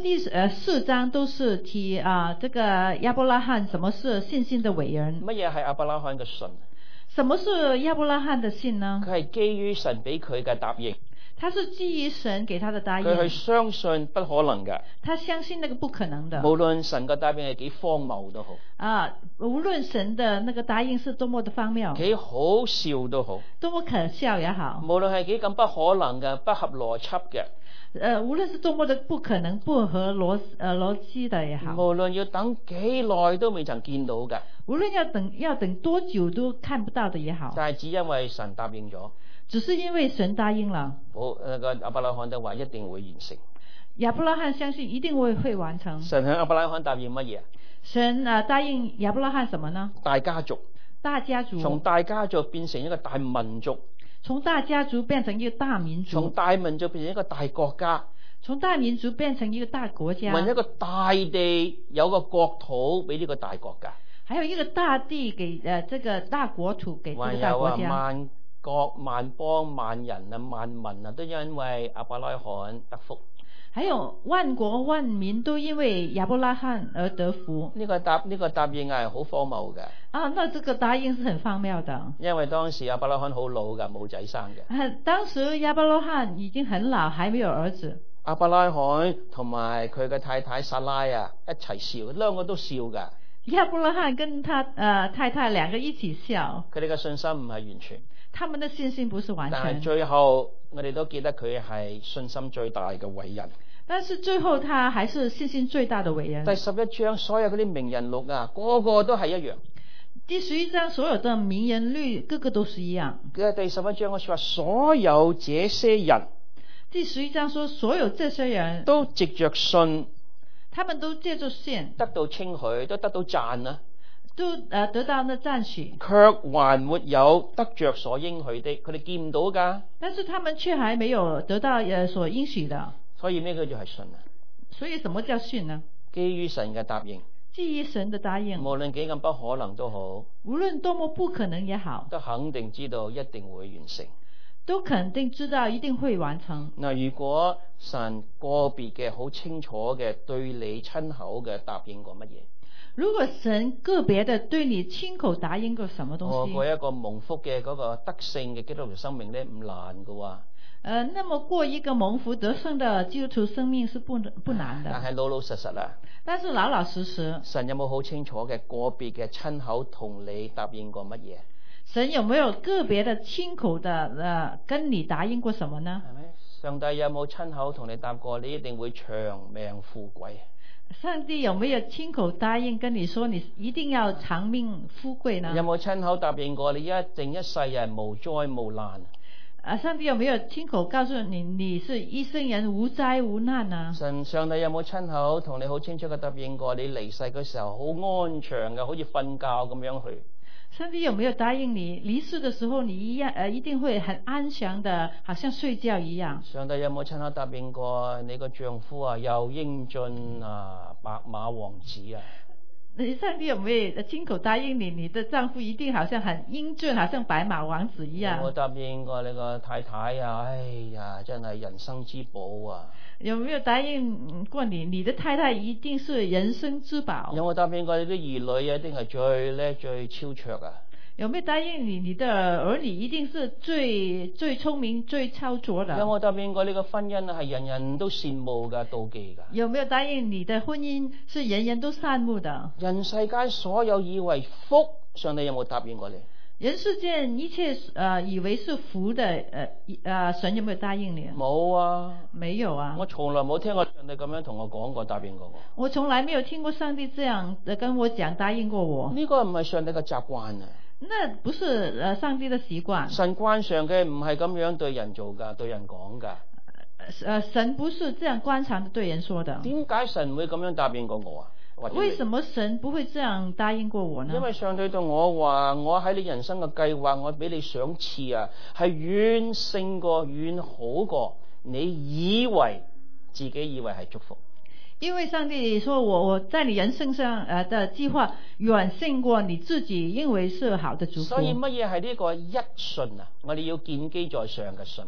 4章都是提這個亞伯拉罕什麼是信心的偉人。 乜嘢係亞伯拉罕嘅信？ 什麼是亞伯拉罕的信呢？ 佢係基於神俾佢嘅答應。 他是基於神給他的答應。 佢去相信不可能嘅。 他相信那個不可能的。 無論神嘅答應係幾荒謬都好。 無論神的那個答應是多麼的荒謬。 幾好笑都好。 多麼可笑也好。 無論係幾咁不可能嘅、不合邏輯嘅。 無論是多麼的不可能、不合邏輯的也好。 無論要等幾耐都未曾見到嘅。 無論要等多久都看不到的也好。 但係只因為神答應咗。 只是因為神答應了。 亞伯拉罕都話一定會完成。 亞伯拉罕相信一定會完成。 神向亞伯拉罕答應乜嘢？ 神答應亞伯拉罕什麼呢？ 大家族。 大家族。 從大家族變成一個大民族。 從大家族變成一個大民族。 從大民族變成一個大國家。 從大民族變成一個大國家。 問一個大地有個國土俾呢個大國家。 還有一個大地給這個大國土給這個大國家。 萬國萬邦萬人啊萬民啊都因為亞伯拉罕得福。 還有萬國萬民都因為亞伯拉罕而得福。呢個答應係好荒謬嘅。 那這個答應是很荒謬的。 因為當時亞伯拉罕好老㗎，冇仔生嘅。 當時亞伯拉罕已經很老，還沒有兒子。 亞伯拉罕同埋佢嘅太太撒拉啊一齊笑，兩個都笑㗎。 亞伯拉罕跟他太太兩個一起笑。 佢哋嘅信心唔係完全。 他們的信心不是完全。 但係最後我哋都記得佢係信心最大嘅偉人。 但是最後他還是信心最大的偉人。 第11章所有嗰啲名人錄啊，個個都係一樣。 第11章所有的名人錄個個都是一樣。 第11章我說話所有這些人。 第11章說所有這些人都藉着信， 他們都借着信得到稱許，都得到讚啊。 都得到那讚許， 卻還沒有得着所應許的，佢哋見唔到㗎。 但是他們卻還沒有得到所應許的。 所以咩叫做係信啊？ 所以什麼叫信呢？ 基於神嘅答應， 基於神的答應， 無論幾咁不可能都好， 無論多麼不可能也好， 都肯定知道一定會完成， 都肯定知道一定會完成。 嗱，如果神個別嘅好清楚嘅對你親口嘅答應過乜嘢？ 如果神個別的對你親口答應過什麼東西？ 過一個蒙福嘅嗰個得勝嘅基督徒生命咧，唔難㗎喎。 那麼過一個蒙福得勝的基督徒生命是不難的。 但係老老實實啦。 但是老老實實。 神有冇好清楚嘅個別嘅親口同你答應過乜嘢？ 神有沒有個別的親口的跟你答應過什麼呢？ 係咪？上帝有冇親口同你答過你一定會長命富貴？ 上帝有沒有親口答應跟你說你一定要長命富貴呢？ 有冇親口答應過你一定一世人無災無難？ 上帝有沒有親口告訴你你是一生人無災無難呢？ 上帝有冇親口同你好清楚嘅答應過你離世嘅時候好安詳嘅，好似瞓覺咁樣去？ 上帝有沒有答應你離世的時候你一定會很安詳的，好像睡覺一樣？ 上帝有冇親口答應過你個丈夫啊，又英俊啊，白馬王子啊？ 上帝有沒有親口答應你的丈夫一定好像很英俊，好像白馬王子一樣？ 有冇答應過你個太太啊？哎呀，真係人生之寶啊！ 有沒有答應過你的太太一定是人生之寶？ 有冇答應過你啲兒女一定係最叻最超卓啊？ 有沒有答應你的兒女一定是最聰明最超卓的？ 有冇答應過你個婚姻係人人都羨慕噶妒忌噶？ 有沒有答應你的婚姻是人人都羨慕的？ 人世間所有以為福，上帝有冇答應過你？ 人世間一切以為是福的神有沒有答應你？ 冇啊， 沒有啊。我從來冇聽過上帝咁樣同我講過答應過我。 我從來沒有聽過上帝這樣跟我講答應過我。 呢個唔係上帝嘅習慣啊。 那不是上帝的習慣。 神慣常嘅唔係咁樣對人做噶，對人講噶。 神不是這樣慣常的對人說的。 點解神會咁樣答應過我啊？ 為什麼神不會這樣答應過我呢？ 因為上帝對我話，我喺你人生嘅計劃，我俾你賞賜啊，係遠勝過、遠好過你自己以為係祝福。 因為上帝說我在你人生上的計劃遠勝過你自己認為是好的祝福。 所以乜嘢係呢個一信啊？我哋要建基在上嘅信啊。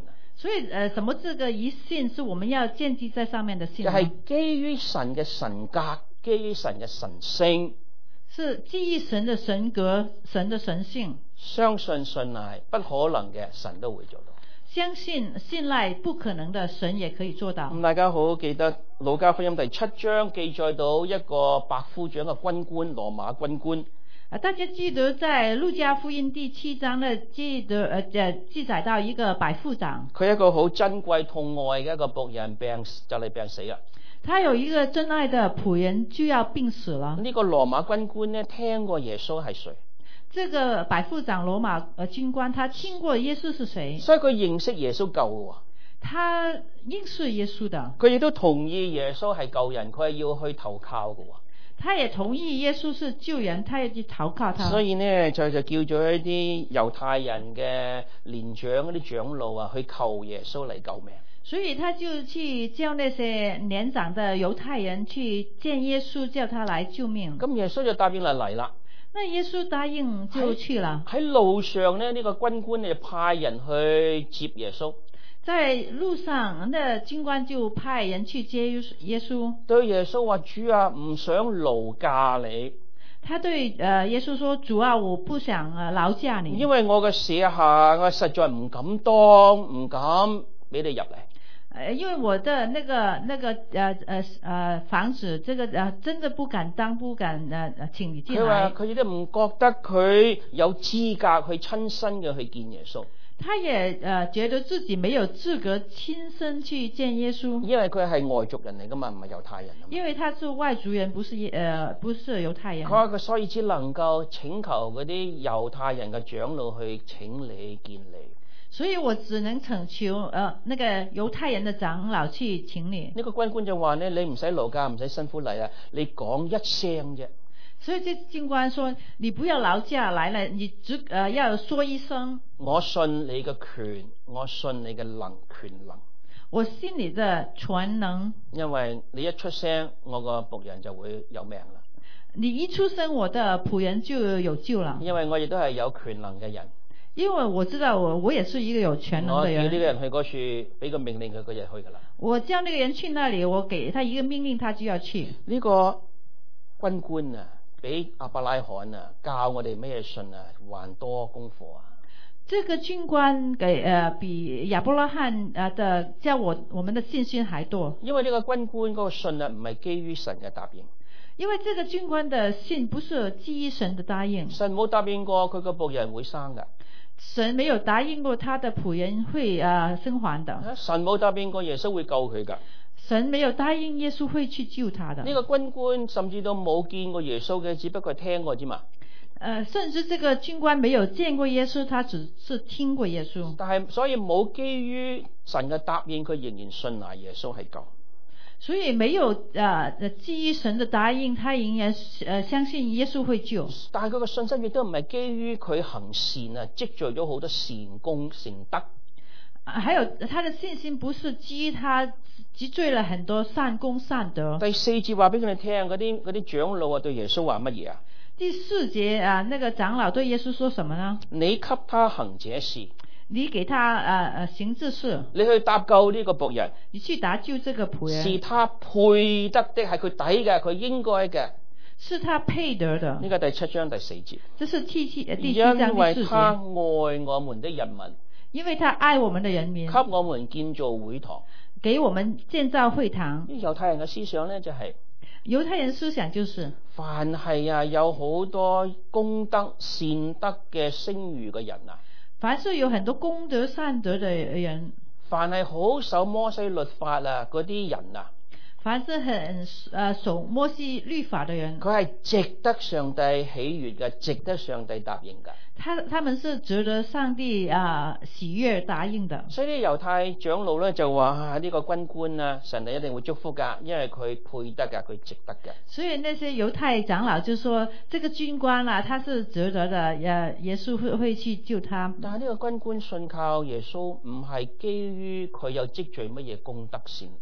所以什麼這個一信是我們要建基在上面的信就呢？ 係基於神嘅神格，基於神嘅神性， 是基於神的神格、神的神性， 相信信賴不可能嘅，神都會做到。 相信信賴不可能的，神也可以做到。 咁大家好記得路加福音第7章記載到一個百夫長嘅軍官，羅馬軍官。 大家記得在路加福音第7章呢，記載到一個百夫長， 佢一個好珍貴痛愛嘅一個僕人就嚟病死啦。 他有一個真愛的僕人就要病死了。 呢個羅馬軍官呢，聽過耶穌係誰？ 這個百夫長羅馬軍官，他聽過耶穌是誰， 所以佢認識耶穌救嘅。 他認識耶穌的， 佢亦都同意耶穌係救人，佢係要去投靠嘅。 他也同意耶穌是救人，他要去投靠他。 所以呢，就叫咗一啲猶太人嘅年長嗰啲長老啊，去求耶穌嚟救命。 所以他就去叫那些年長的猶太人去見耶穌，叫他來救命。 咁耶穌就答應嚟啦。 那耶穌答應就去了。 喺路上呢，呢個軍官就派人去接耶穌。 在路上，那軍官就派人去接耶穌。 對耶穌話：主啊，唔想勞駕你。 他對耶穌說：主啊，我不想勞駕你。 因為我嘅舍下，我實在唔敢當，唔敢俾你入嚟。 因為我的那個房子，這個真的不敢當，不敢請你進來。 佢話佢亦都唔覺得佢有資格去親身嘅去見耶穌。 他也覺得自己沒有資格親身去見耶穌， 因為佢係外族人嚟噶嘛，唔係猶太人。 因為他是外族人，不是猶太人。 佢話佢所以只能夠請求嗰啲猶太人嘅長老去請你見你。 所以我只能請求那個猶太人的長老去請你。 呢個軍官就話呢，你唔使勞駕，唔使辛苦嚟啊，你講一聲啫。 所以這軍官說：你不要勞駕來了，你只要說一聲。 我信你嘅權，我信你嘅權能。 我信你的全能。 因為你一出聲，我個僕人就會有命啦。 你一出聲，我的僕人就有救了。 因為我亦都係有權能嘅人。 因為我知道我也是一個有權能的人。 我叫呢個人去嗰處，俾個命令佢，佢就去噶啦。 我叫那個人去那裡，我給他一個命令，他就要去。 呢個軍官啊，比亞伯拉罕啊教我哋咩信啊，還多功課啊。 這個軍官比亞伯拉罕的教我們的信心還多。 因為呢個軍官嗰個信啊，唔係基於神嘅答應。 因為這個軍官的信不是基於神的答應。 神冇答應過佢個僕人會生噶。 神沒有答應過他的僕人會生還的。 神冇答應過耶穌會救佢噶。 神沒有答應耶穌會去救他的。 呢個軍官甚至都冇見過耶穌嘅，只不過聽過啫嘛。 甚至這個軍官沒有見過耶穌，他只是聽過耶穌。 但係所以冇基於神嘅答應，佢仍然信賴耶穌係救。 所以沒有基於神的答應，他仍然相信耶穌會救。 但係佢嘅信心亦都唔係基於佢行善啊，積聚咗好多善功善德。 還有他的信心不是基於他積聚了很多善功善德。 第4節話俾佢哋聽，嗰啲長老啊對耶穌話乜嘢啊？ 第4節那個長老對耶穌說什麼呢？ 你給他行這事。 你給他行這事。 你去搭救呢個僕人。 你去搭救這個僕人。 是他配得的，係佢抵嘅，佢應該嘅。 是他配得的。 呢個第7章第4節。 這是第7章第4節。 因為他愛我們的人民。 因為他愛我們的人民。 給我們建造會堂。 給我們建造會堂。 猶太人嘅思想呢，就係。 猶太人思想就是。 凡係有好多功德善德嘅聲譽嘅人啊。 凡是有很多功德善德的人， 凡係好守摩西律法啊嗰啲人啊， 凡是很守摩西律法的人， 佢係值得上帝喜悅嘅，值得上帝答應嘅。 他們是值得上帝喜悅答應的。 所以啲猶太長老咧就話呢個軍官啊，神係一定會祝福噶，因為佢配得噶，佢值得嘅。 所以那些猶太長老就說，這個軍官啊，他是值得的，耶穌會去救他。 但係呢個軍官信靠耶穌，唔係基於佢有積聚乜嘢功德善德。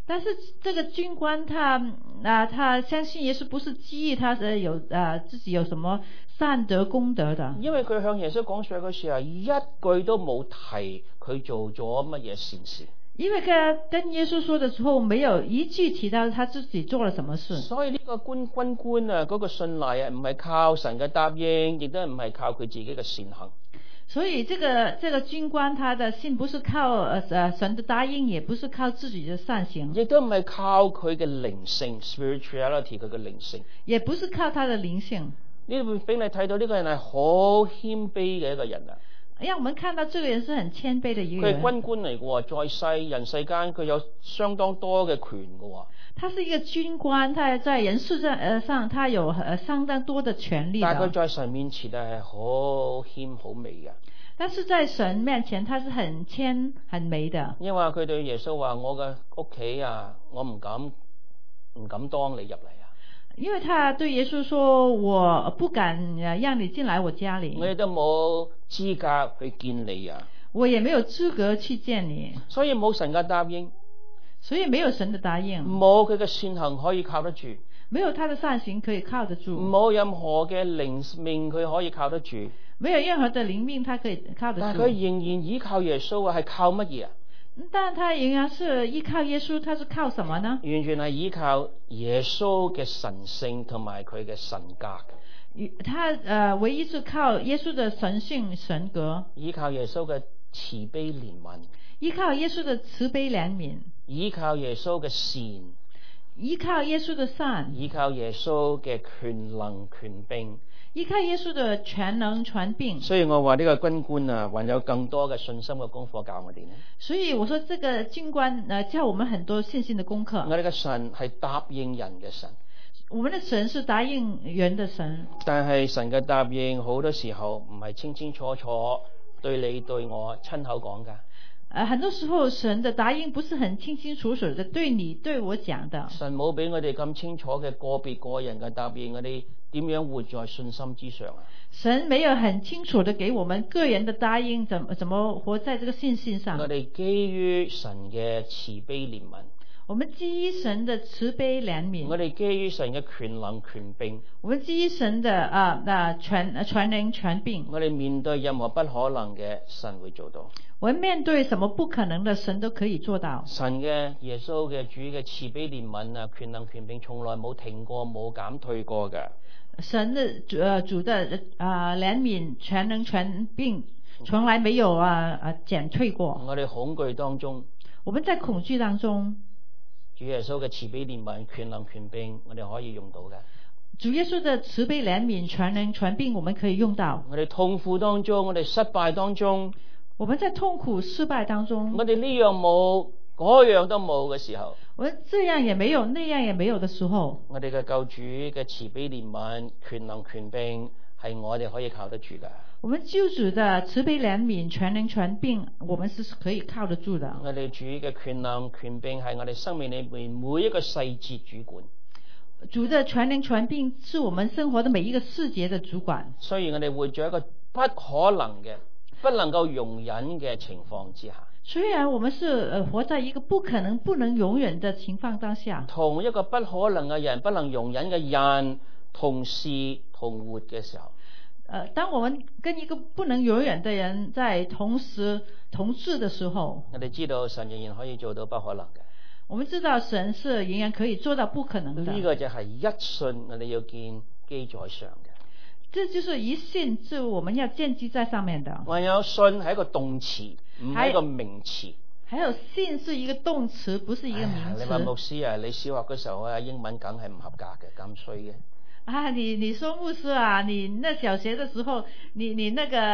但是这个军官他相信耶穌不是基於他自己有什麼善德功德的， 因為佢向耶穌講說嘅時候，一句都冇提佢做咗乜嘢善事。 因為他跟耶穌說的時候，沒有一句提到他自己做了什麼事。 所以呢個軍官啊，嗰個信賴啊，唔係靠神嘅答應，亦都唔係靠佢自己嘅善行。 所以這個軍官他的信不是靠神的答應，也不是靠自己的善行， 亦都唔係靠佢嘅靈性 spirituality 佢嘅靈性， 也不是靠他的靈性。 呢度俾你睇到呢個人係好謙卑嘅一個人啊！ 讓我們看到這個人是很謙卑的一個人。 佢係軍官嚟嘅喎，在人世間佢有相當多嘅權嘅喎。 他是一個軍官，他在人世上他有相當多的權利的。 但係佢在神面前係好謙好美嘅。 但是在神面前，他是很謙很美的。 因為佢對耶穌話：我嘅屋企啊，我唔敢當你入嚟啊。 因為他對耶穌說：我不敢讓你進來我家裏。 我亦都冇資格去見你啊。 我也沒有資格去見你。 所以冇神嘅答應。 所以沒有神的答應。 冇佢嘅善行可以靠得住。 沒有他的善行可以靠得住。 冇任何嘅靈命佢可以靠得住。 沒有任何的靈命他可以靠得住。 但係佢仍然依靠耶穌啊，係靠乜嘢啊？ 但他仍然是依靠耶穌，他是靠什麼呢？ 完全係依靠耶穌嘅神性同埋佢嘅神格。 他唯一是靠耶穌的神性神格。依靠耶穌嘅慈悲憐憫。 依靠耶穌的慈悲憐憫。 依靠耶穌嘅善。 依靠耶穌的善。 依靠耶穌嘅權能權柄。 依靠耶穌的全能權柄。 所以我話呢個軍官啊，還有更多嘅信心嘅功課教我哋呢。 所以我說這個軍官教我們很多信心的功課。 我哋嘅神係答應人嘅神。 我們的神是答應人的神。 但係神嘅答應好多時候唔係清清楚楚對你對我親口講㗎。 很多時候神的答應不是很清清楚楚的對你對我講的。 神冇俾我哋咁清楚嘅個別個人嘅答應，我哋點樣活在信心之上啊？ 神沒有很清楚的給我們個人的答應，怎麼活在這個信心上？ 我哋基於神嘅慈悲憐憫。 我們基於神的慈悲憐憫。 我哋基於神嘅權能權柄。 我們基於神的全能權柄。 我哋面對任何不可能嘅，神會做到。 我們面對什麼不可能的，神都可以做到。神嘅耶穌嘅主嘅慈悲憐憫啊，權能權柄從來冇停過，冇減退過嘅。神的主的憐憫全能權柄從來沒有減退過。 我哋恐懼當中， 我們在恐懼當中， 主耶穌嘅慈悲憐憫權能權柄我哋可以用到嘅。 主耶穌的慈悲憐憫全能權柄我們可以用到。 我哋痛苦當中，我哋失敗當中， 我們在痛苦失敗當中， 我哋呢樣冇嗰樣都冇嘅時候， 我們這樣也沒有那樣也沒有的時候， 我哋嘅救主嘅慈悲憐憫權能權柄係我哋可以靠得住嘅。 我們救主的慈悲憐憫全能權柄我們是可以靠得住的。 我哋主嘅權能權柄係我哋生命裏面每一個細節主管。 主的全能權柄是我們生活的每一個細節的主管。 雖然我哋活在一個不可能嘅不能夠容忍嘅情況之下， 雖然我們是活在一個不可能不能容忍的情況當下， 同一個不可能嘅人不能容忍嘅人同事同活嘅時候， 當我們跟一個不能容忍的人在同時同治的時候， 我哋知道神仍然可以做到不可能嘅。 我們知道神是仍然可以做到不可能的。 呢個就係一信我哋要建基在上嘅。 這就是一信，是我們要建基在上面的。 還有信係一個動詞，唔係一個名詞。 還有信是一個動詞，不是一個名詞。 你話牧師啊，你小學嘅時候啊，英文梗係唔合格嘅，咁衰嘅。 你說牧師啊，你那小學的時候，你那個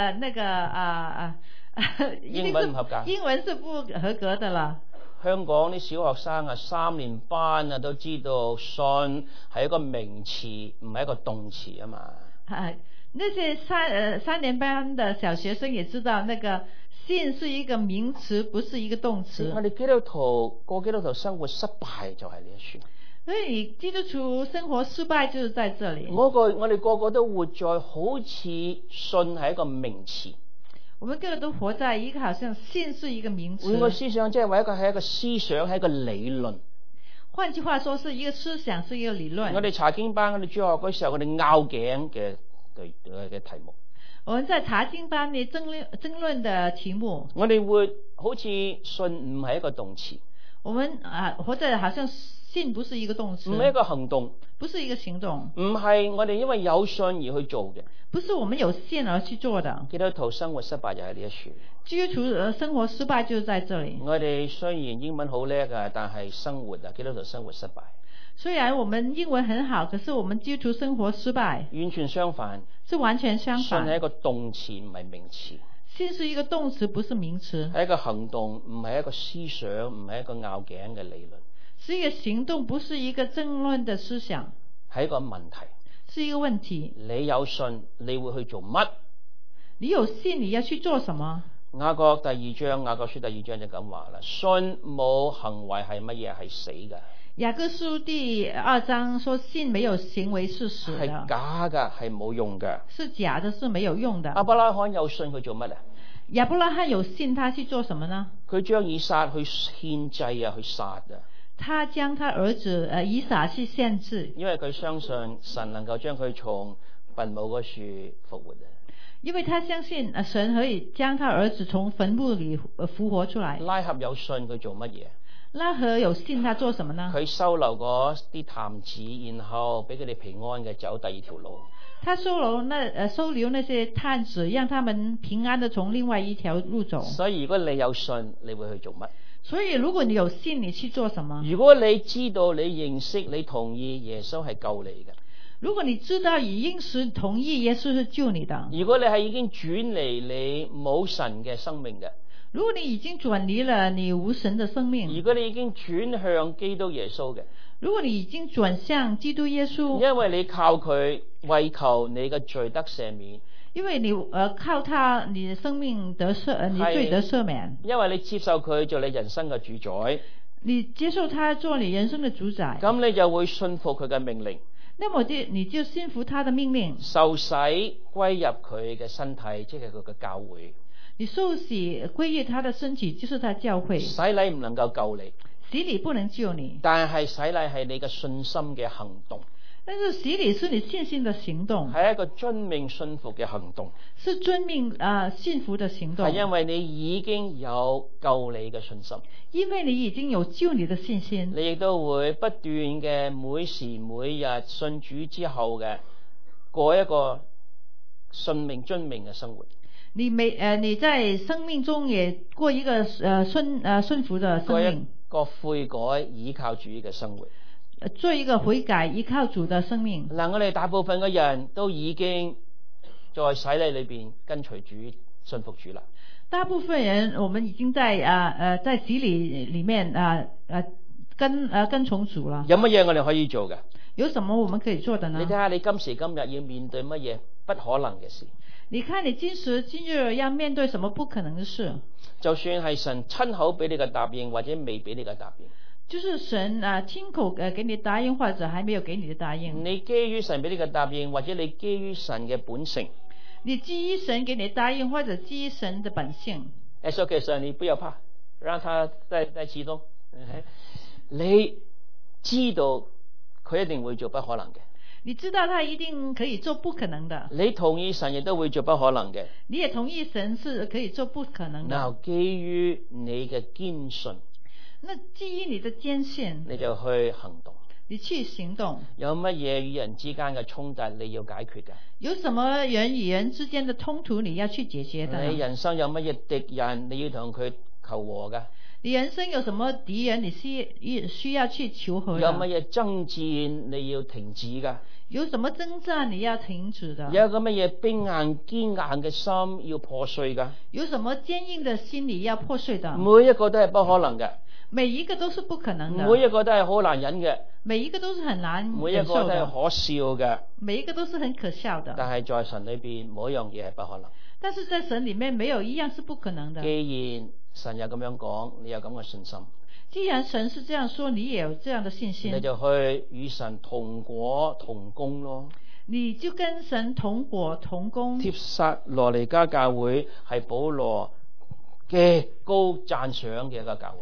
英文唔合格， 英文是不合格的啦。 香港啲小學生啊，3年班啊都知道信係一個名詞，唔係一個動詞啊嘛。 那些三年班的小學生也知道，那個信是一個名詞，不是一個動詞。 我哋基督徒過基督徒生活失敗就係呢一處。 所以基督徒生活失敗就是在這裡。 我哋個個都活在好似信係一個名詞。 我們個個都活在一個好像信是一個名詞。 換個思想即係話係一個思想，係一個理論。 換句話說，是一個思想，是一個理論。 我哋查經班，我哋主學嗰時候，我哋拗頸嘅題目。 我們在查經班嘅爭論的題目， 我哋會好似信唔係一個動詞， 我們或者好像信不是一個動詞， 唔係一個行動， 不是一個行動， 唔係我哋因為有信而去做嘅。 不是我們有信而去做的。 基督徒生活失敗就係呢一處。 基督徒生活失敗就是在這裡。 我哋雖然英文好叻啊，但係生活基督徒生活失敗。 雖然我們英文很好，可是我們基督徒生活失敗。 完全相反。 是完全相反。 信係一個動詞，唔係名詞。 信是一個動詞，不是名詞。 係一個行動，唔係一個思想，唔係一個拗頸嘅理論。 是一個行動，不是一個爭論的思想。 係一個問題。 是一個問題。 你有信，你會去做乜？ 你有信，你要去做什麼？ 雅各書第二章就咁話啦，信冇行為係乜嘢？係死㗎。 雅各書第2章說，信沒有行為是死的， 係假㗎，係冇用㗎。 是假的，是沒有用的。 亞伯拉罕有信，佢做乜啊？ 亞伯拉罕有信，他去做什麼呢？ 佢將以撒去獻祭啊，去殺啊。 他將他兒子以撒去獻祭，因為佢相信神能夠將佢從墳墓嗰處復活啊。 因為他相信神可以將他兒子從墳墓裏復活出來。 拉合有信，佢做乜嘢？ 拉合有信，他做什麼呢？ 佢收留嗰啲探子，然後俾佢哋平安嘅走第二條路。 他收留那些探子，讓他們平安的從另外一條路走。 所以如果你有信，你會去做乜？ 所以如果你有信，你去做什麼？ 如果你知道、你認識、你同意耶穌係救你嘅。 如果你知道、你認識、同意耶穌是救你的。 如果你係已經轉離你冇神嘅生命嘅。 如果你已經轉離了你無神的生命。 如果你已經轉向基督耶穌嘅。 如果你已經轉向基督耶穌。 因為你靠佢為求你嘅罪得赦免。 因為你靠他，你的生命得赦，你罪得赦免。 因為你接受佢做你人生嘅主宰。 你接受他做你人生嘅主宰。 咁你就會信服佢嘅命令。 那麼你就信服他的命令。 受洗歸入佢嘅身體，即係佢嘅教會。 你受洗歸入他的身體，就是他教會。 洗禮唔能夠救你。 洗禮不能救你。 但係洗禮係你嘅信心嘅行動。 但是洗禮是你信心的行動， 係一個遵命信服嘅行動， 是遵命信服的行動。 係因為你已經有救你嘅信心， 因為你已經有救你的信心， 你亦都會不斷嘅每時每日信主之後嘅過一個信命遵命嘅生活。 你在生命中也過一個順服的生命， 過一個悔改依靠主嘅生活。 做一個悔改依靠主的生命。 嗱，我哋大部分嘅人都已經在洗禮裏邊跟隨主、信服主啦。 大部分人，我們已經在洗禮裏面跟從主了。 有乜嘢我哋可以做嘅？ 有什麼我們可以做的呢？ 你睇下，你今時今日要面對乜嘢不可能嘅事？ 你看你今時今日要面對什麼不可能的事？ 就算係神親口俾你嘅答應，或者未俾你嘅答應。 就是神親口給你答應，或者還沒有給你的答應。 你基於神俾你嘅答應，或者你基於神嘅本性。 你基於神給你答應，或者基於神的本性。 說其實你不要怕，讓他在其中。你知道佢一定會做不可能嘅。 你知道他一定可以做不可能的。 你同意神亦都會做不可能嘅。 你也同意神是可以做不可能的。 嗱，基於你嘅堅信。 那基於你的堅信， 你就去行動。 你去行動。 有乜嘢與人之間嘅衝突你要解決嘅？ 有什麼人與人之間的衝突你要去解決的？ 你人生有乜嘢敵人你要同佢求和嘅？ 你人生有什麼敵人你需要去求和？ 有乜嘢爭戰你要停止嘅？ 有什麼爭戰你要停止的？ 有個乜嘢冰硬堅硬嘅心要破碎嘅？ 有什麼堅硬的心理要破碎的？ 每一個都係不可能嘅。 每一個都是不可能的。 每一個都係好難忍嘅。 每一個都是很難忍受的。 每一個都係可笑嘅。 每一個都是很可笑的。 但係在神裏邊冇一樣嘢係不可能。 但是在神裏面沒有一樣是不可能的。 既然神有咁樣講，你有咁嘅信心。 既然神是這樣說，你也有這樣的信心。 你就去與神同果同工咯。 你就跟神同果同工。 帖撒羅尼迦教會係保羅極高讚賞嘅一個教會。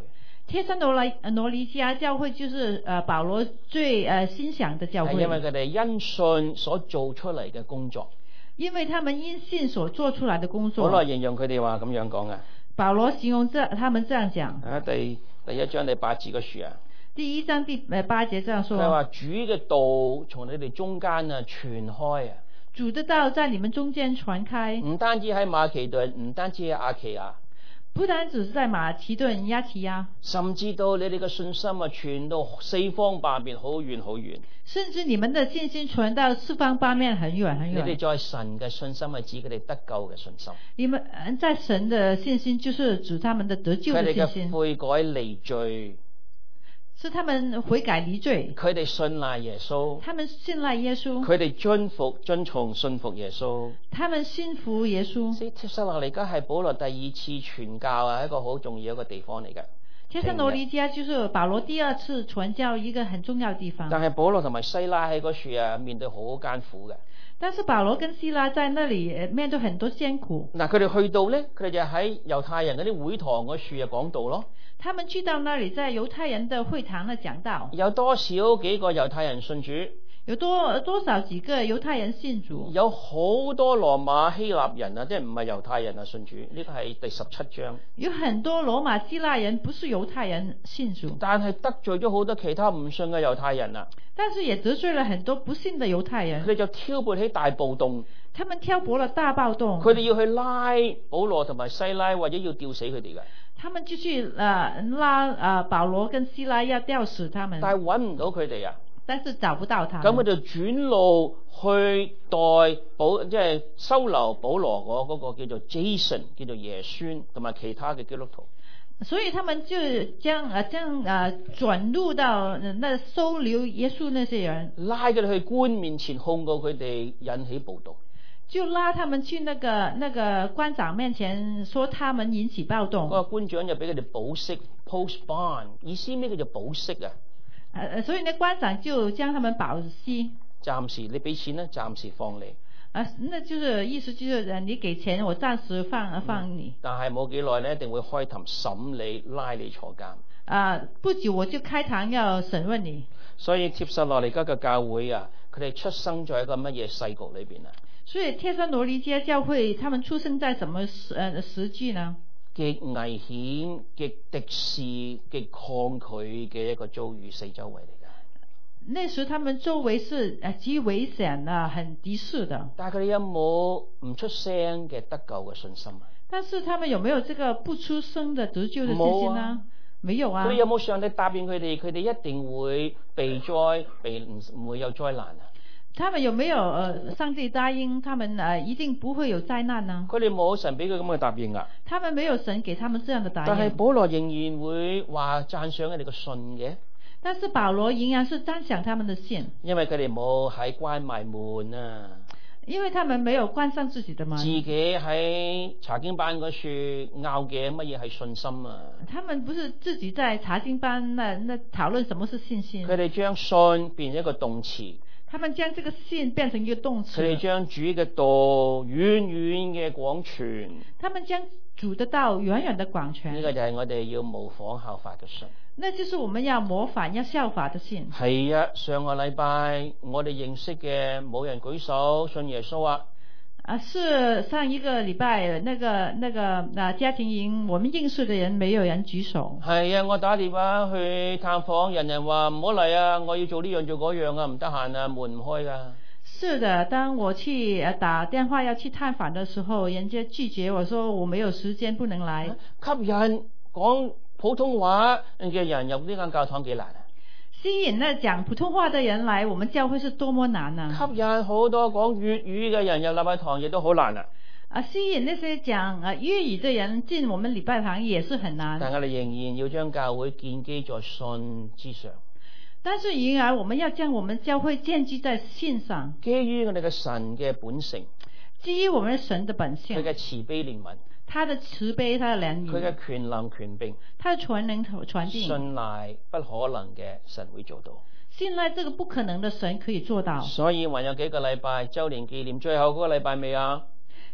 帖撒羅尼迦教會就是保羅最欣賞的教會， 係因為佢哋因信所做出嚟嘅工作。 因為他們因信所做出來的工作。 保羅形容佢哋話咁樣講啊。 保羅形容他們這樣講。 啊，第一章第8節嗰處啊。 第1章第8節這樣說。 佢話主嘅道從你哋中間啊傳開啊。 主的道在你們中間傳開。唔單止喺馬其頓，唔單止喺亞奇亞。不單只是在馬其頓、亞提亞，甚至到你哋嘅信心啊，傳到四方八面，好遠好遠。甚至你們的信心傳到四方八面，很遠很遠。你哋在神嘅信心係指佢哋得救嘅信心。你們在神的信心，就是指他們的得救的信心。佢哋嘅悔改離罪。是他們悔改離罪，佢哋信賴耶穌，他們信賴耶穌，佢哋遵從信服耶穌，他們信服耶穌。所以帖撒羅尼迦係保羅第2次傳教啊，一個好重要一個地方嚟嘅。帖撒羅尼迦就是保羅第2次傳教一個很重要的地方。但係保羅同埋西拉喺嗰處啊，面對好艱苦嘅。但是保羅跟希拉在那裏面對很多艱苦。嗱，佢哋去到咧，佢哋就喺猶太人嗰啲會堂嗰處啊講道咯。他們去到那裏，在猶太人的會堂呢講道。有多少幾個猶太人信主？有多少幾個猶太人信主？有好多羅馬希臘人啊，即係唔係猶太人啊信主。呢個係第17章。有很多羅馬希臘人不是猶太人信主，但係得罪咗好多其他唔信嘅猶太人啊。但是也得罪了很多不信的猶太人。佢哋就挑撥起大暴動。他們挑撥了大暴動。佢哋要去拉保羅同埋西拉，或者要吊死佢哋嘅。他們就去拉保羅跟希拉要吊死他們，但係揾唔到佢哋啊！但是找不到他們，咁佢就轉路去即係收留保羅嗰個叫做 Jason， 叫做耶孫同埋其他嘅基督徒。所以他們就將轉路到那收留耶穌那些人，拉佢哋去官面前控告佢哋引起暴動。就拉他們去那個官長面前，說他們引起暴動。個官長就俾佢哋保釋 post bond， 意思咩叫做保釋啊？所以呢官長就將他們保釋。暫時你俾錢呢，暫時放你。那就是意思就是你給錢，我暫時放你。但係冇幾耐呢，一定會開壇審你，拉你坐監。不久我就開堂要審問你。所以帖撒羅尼迦嘅教會啊，佢哋出生在一個乜嘢世局裏邊啊？所以帖撒羅尼迦教會，他們出生在什麼時局呢？極危險、極敵視、極抗拒嘅一個遭遇，四周圍嚟噶。那時他們周圍是極危險啊，很敵視的。但係佢哋有冇唔出聲嘅得救嘅信心啊？但是他們有沒有這個不出聲的得救的信心呢？沒有啊。佢哋有冇上帝答應佢哋？佢哋一定會避災，唔會有災難啊？他們有沒有上帝答應他們一定不會有災難呢？佢哋冇神俾佢咁嘅答應啊。他們沒有神給他們這樣的答應。但係保羅仍然會話讚賞佢哋嘅信嘅。但是保羅仍然是讚賞他們的信。因為佢哋冇喺關埋門啊。因為他們沒有關上自己的門。自己喺查經班嗰處拗嘅乜嘢係信心啊？他們不是自己在查經班那討論什麼是信心。佢哋將信變一個動詞。他們將這個信變成一個動詞。佢哋將主嘅道遠遠嘅廣傳。他們將主的道遠遠的廣傳。呢個就係我哋要模仿效法嘅信。那就是我們要模仿要效法的信。係啊，上個禮拜我哋認識嘅冇人舉手信耶穌啊。是上一個禮拜那個家庭營，我們認識的人沒有人舉手。係啊，我打電話去探訪，人話唔好嚟啊，我要做呢樣做嗰樣啊，唔得閒啊，門唔開噶。是的，當我去打電話要去探訪的時候，人家拒絕我說我沒有時間不能來。吸引講普通話嘅人入呢間教堂幾難啊？吸引那講普通話的人來我們教會是多麼難啊！吸引好多講粵語嘅人入禮拜堂亦都好難啊！吸引那些講粵語的人進我們禮拜堂也是很難。但我哋仍然要將教會建基在信之上。但是仍然我們要將我們教會建基在信上。基於我哋嘅神嘅本性。基於我們神的本性。佢嘅慈悲憐憫。他的慈悲，他的憐憫，佢嘅權能權柄，他的權能權柄，信賴不可能嘅神會做到，信賴這個不可能的神可以做到。所以還有幾個禮拜周年紀念，最後嗰個禮拜未啊？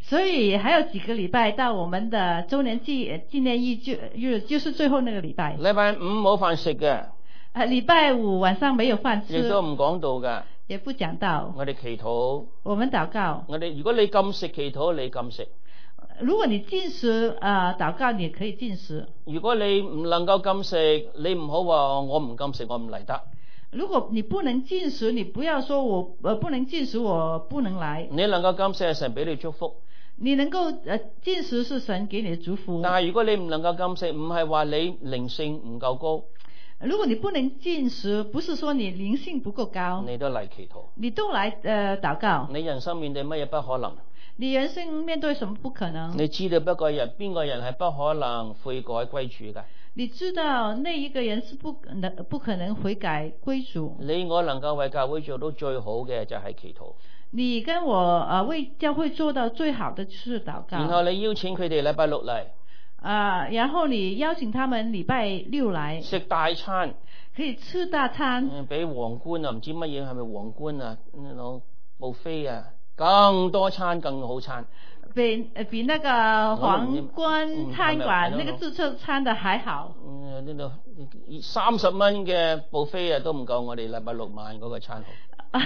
所以還有幾個禮拜到我們的周年紀念日就是最後那個禮拜。 禮拜五冇飯食嘅。 禮拜五晚上沒有飯吃。 亦都唔講道㗎。 也不講道。 我哋祈禱。 我們禱告。 如果你禁食祈禱，你禁食。 如果你禁食禱告，你可以禁食。 如果你唔能夠禁食，你唔好話我唔禁食，我唔嚟得。 如果你不能禁食，你不要說我不能禁食，我不能來。 你能夠禁食係神俾你祝福。 你能夠禁食是神給你的祝福。 但係如果你唔能夠禁食，唔係話你靈性唔夠高。 如果你不能禁食，不是說你靈性不夠高。 你都嚟祈禱。 你都來禱告。 你人生面對乜嘢不可能？ 你人生面對什麼不可能？ 你知道邊個人係不可能悔改歸主㗎？ 你知道那一個人是不可能悔改歸主。 你我能夠為教會做到最好嘅就係祈禱。 你跟我為教會做到最好的就是禱告。 然後你邀請佢哋禮拜六嚟。 然後你邀請他們禮拜六來食大餐。 可以吃大餐。 俾皇冠啊，唔知乜嘢係咪皇冠啊？攞buffet啊，更多餐更好餐。 比那個皇冠餐館那個自助餐的還好。 呢度30蚊嘅buffet啊，都唔夠我哋禮拜六晚嗰個餐好。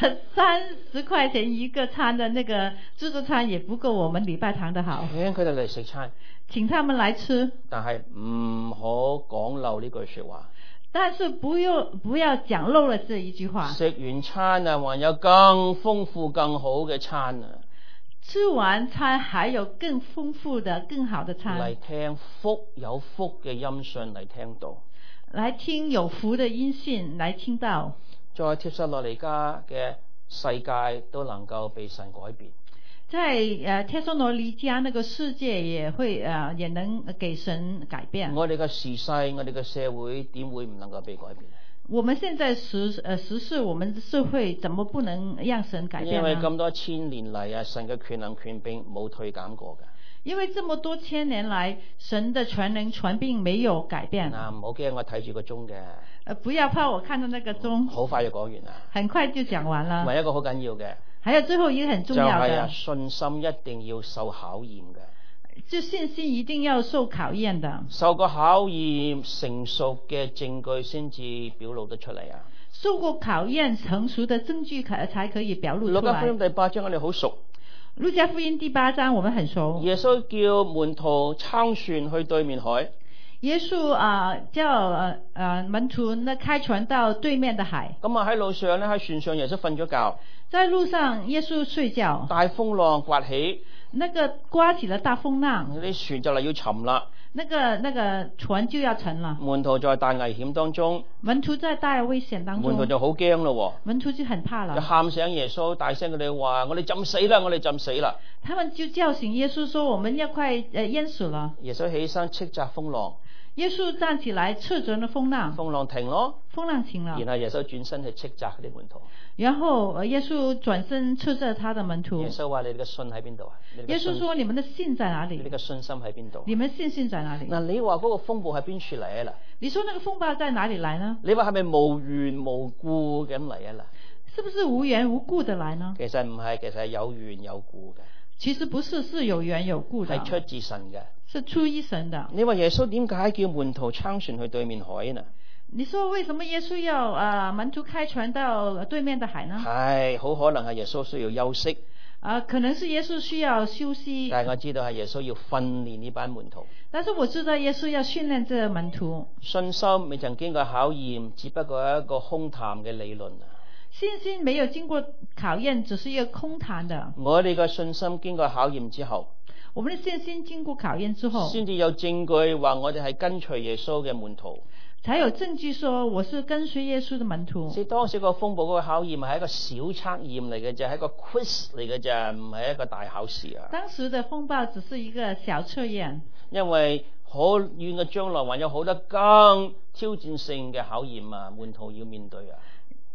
30塊錢一個餐的那個自助餐也不夠我們禮拜堂的好。 請佢哋嚟食餐， 請他們來吃。 但係唔好講漏呢句說話。 但是不要講漏了這一句話。 食完餐啊，還有更豐富更好嘅餐啊。 吃完餐還有更豐富的更好的餐。 嚟聽有福嘅音訊，嚟聽道。 來聽有福的音訊，來聽道。 在帖撒羅尼迦嘅世界都能夠被神改變。 在帖撒羅尼迦那個世界也能給神改變。 我哋嘅時勢，我哋嘅社會點會唔能夠被改變？ 我們現在時事，我們的社會怎麼不能讓神改變呢？ 因為咁多千年嚟啊，神嘅權能權柄冇退減過嘅。 因為這麼多千年來，神的權能權柄沒有改變。 嗱，唔好驚，我睇住個鐘嘅。 不要怕，我看到那個鐘。好快就講完啦。 很快就講完了。 唯一一個好緊要嘅。 還有最後一個很重要嘅。就係信心一定要受考驗嘅。 就信心一定要受考驗的。 受過考驗成熟嘅證據先至表露得出嚟啊。 受過考驗成熟的證據才可以表露出來。 路加福音第8章我哋好熟。 路加福音第8章我們很熟。 耶穌叫門徒撐船去對面海。 耶穌叫門徒開船到對面的海。 咁喺路上咧，喺船上耶穌瞓咗覺。 在路上耶穌睡覺。 大風浪颳起。 那個颳起了大風浪。 啲船就嚟要沉啦。 那個船就要沉了。 門徒在大危險當中。 門徒在大危險當中。 門徒就好驚咯。 門徒就很怕了。就喊醒耶穌，大聲佢哋話：我哋浸死啦！我哋浸死啦！ 他們就叫醒耶穌，說：我們要快淹死了。 耶穌起身斥責風浪。 耶穌站起來斥責了風浪。 風浪停咯。 風浪停了。 然後耶穌轉身去斥責嗰啲門徒。 然後耶穌轉身斥責他的門徒。 耶穌話：你哋嘅信喺邊度啊？ 耶穌說：你們的信在哪裡？ 你哋嘅信心喺邊度？ 你們信心在哪裡？ 嗱，你話嗰個風暴喺邊處嚟啊？啦， 你說那個風暴在哪裡來呢？ 你話係咪無緣無故咁嚟啊？啦， 是不是無緣無故的來呢？ 其實唔係，其實係有緣有故嘅。 其實不是，是有緣有故的。 係出自神嘅。 是出於神的。 你話耶穌點解叫門徒撐船去對面海呢？ 你說為什麼耶穌要門徒開船到對面的海呢？ 係好可能係耶穌需要休息。 可能是耶穌需要休息。 但係我知道係耶穌要訓練呢班門徒。 但是我知道耶穌要訓練這門徒。 信心未曾經過考驗，只不過係一個空談嘅理論啊。 信心沒有經過考驗，只是一個空談的。 我哋嘅信心經過考驗之後。 我們的信心經過考驗之後， 先至有證據話我哋係跟隨耶穌嘅門徒， 才有證據說我是跟隨耶穌的門徒。 所以當時個風暴嗰個考驗係一個小測驗嚟嘅啫，係一個 quiz 嚟嘅啫，唔係一個大考試啊。 當時的風暴只是一個小測驗， 因為好遠嘅將來還有好多更挑戰性嘅考驗啊，門徒要面對啊。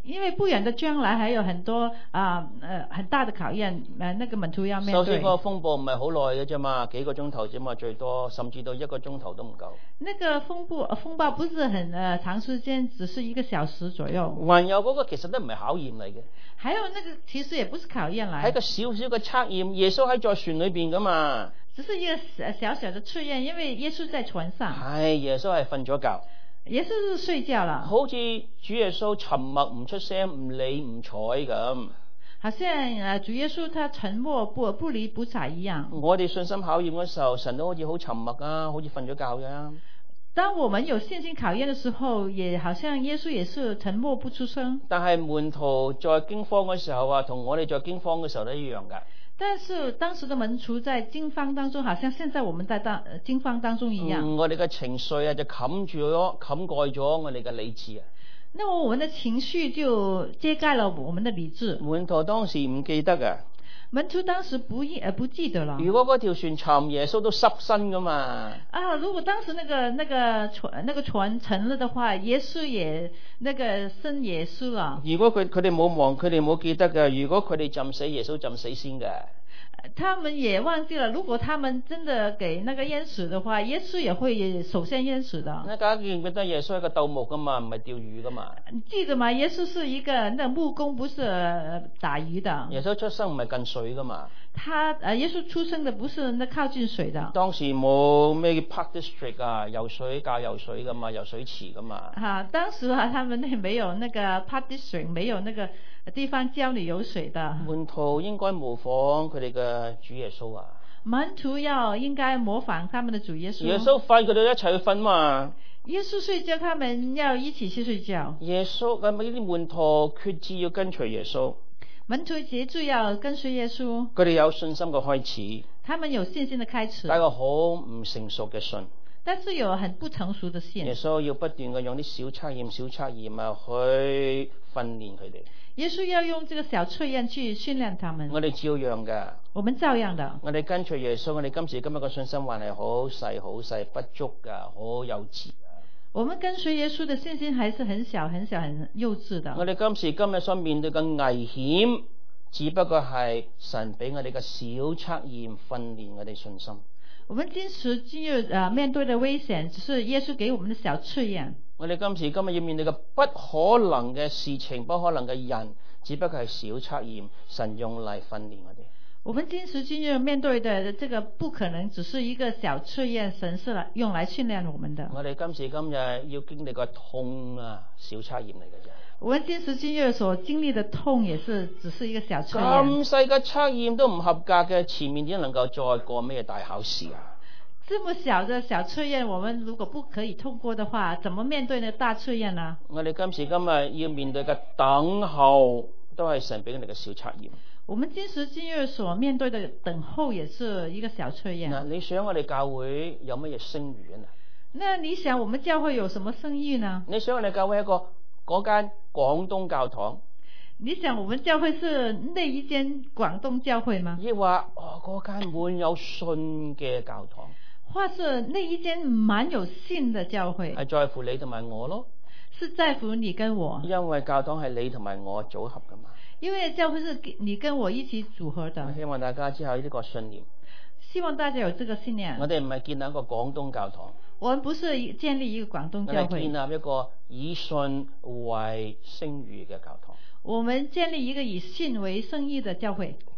因為不遠的將來還有很多很大的考驗，那個門徒要面對。 首先嗰個風暴唔係好耐嘅啫嘛，幾個鐘頭啫嘛，最多甚至到1個鐘頭都唔夠。 那個風暴不是很長時間，只是1個小時左右。 還有嗰個其實都唔係考驗嚟嘅。 還有那個其實也不是考驗嚟， 係一個小小嘅測驗。耶穌喺在船裏邊噶嘛， 只是一個小小的測驗，因為耶穌在船上。 係耶穌係瞓咗覺。 耶穌是睡覺了， 好似主耶穌沉默唔出聲，唔理唔睬咁。 好像主耶穌他沉默不理不睬一樣。 我哋信心考驗嘅時候，神都好似好沉默啊，好似瞓咗覺嘅。 當我們有信心考驗嘅時候，也好像耶穌也是沉默不出聲。 但係門徒在驚慌嘅時候啊，同我哋在驚慌嘅時候都一樣噶。 但是當時的門徒在驚慌當中，好像現在我們在驚慌當中一樣。 我哋嘅情緒啊，就冚蓋咗我哋嘅理智啊。 那麼我們的情緒就遮蓋了我們的理智。 門徒當時唔記得啊。 門徒當時不記得了。 如果嗰條船沉，耶穌都濕身噶嘛。 如果當時那個船沉了的話，耶穌也身也濕了。 如果佢哋冇記得嘅，如果佢哋浸死，耶穌浸死先嘅。 他們也忘記了，如果他們真的給那個淹死的話，耶穌也會首先淹死的。 大家記唔記得耶穌係個鬥木噶嘛，唔係釣魚噶嘛？ 記得嗎？耶穌是一個木工，不是打魚的。 耶穌出生唔係近水噶嘛？ 耶穌出生的不是靠近水的。 當時冇咩 Park District 啊，游水教游水噶嘛，游水池噶嘛。 當時他們沒有那個 Park District，沒有那個地方教你游水的。 門徒應該模仿佢哋嘅主耶穌啊。 門徒應該模仿他們的主耶穌。 耶穌瞓，佢哋一齊去瞓嘛。 耶穌睡覺，他們要一起去睡覺。 耶穌咁呢啲門徒決志要跟隨耶穌。 門徒決志要跟隨耶穌。 佢哋有信心嘅開始。 他們有信心的開始。 但係個好唔成熟嘅信。 但是有很不成熟的信。 耶穌要不斷嘅用啲小測驗啊去訓練佢哋。 耶穌要用這個小測驗去訓練他們。 我哋照樣嘅。 我們照樣的。我哋跟隨耶穌，我哋今日嘅信心還係好細不足噶，好幼稚。 我們跟隨耶穌的信心還是很小很幼稚的。 我哋今日所面對嘅危險，只不過係神俾我哋嘅小測驗訓練我哋信心。 我們今時今日面對的危險，只是耶穌給我們的小測驗。我哋今日要面對嘅不可能嘅事情，不可能嘅人，只不過係小測驗，神用嚟訓練我哋。 我們今時今日面對的這個不可能，只是一個小測驗，神是用來訓練我們的。 我哋今時今日要經歷個痛啊，小測驗嚟嘅啫。 我們今時今日所經歷的痛，也是只是一個小測驗。 咁細嘅測驗都唔合格嘅，前面點能夠再過咩大考試啊？ 這麼小的小測驗，我們如果不可以通過的話，怎麼面對呢大測驗呢？ 我哋今時今日要面對嘅等候，都係神俾我哋嘅小測驗。 我們今時今日所面對的等候，也是一個小測驗。 你想我哋教會有乜嘢聲譽啊？ 那你想我們教會有什麼聲譽呢？ 你想我哋教會嗰間廣東教堂？ 你想我們教會是那一間廣東教會嗎？ 亦話嗰間滿有信嘅教堂？ 或是那一間滿有信的教會？ 係在乎你同埋我咯？ 是在乎你跟我？ 因為教堂係你同埋我組合噶嘛？ 因為教會是你跟我一起組合的。 希望大家之後呢個信念。 希望大家有這個信念。 我哋唔係建立一個廣東教堂。 我們不是建立一個廣東教會。 我哋建立一個以信為聲譽嘅教堂。 我們建立一個以信為聲譽的教會。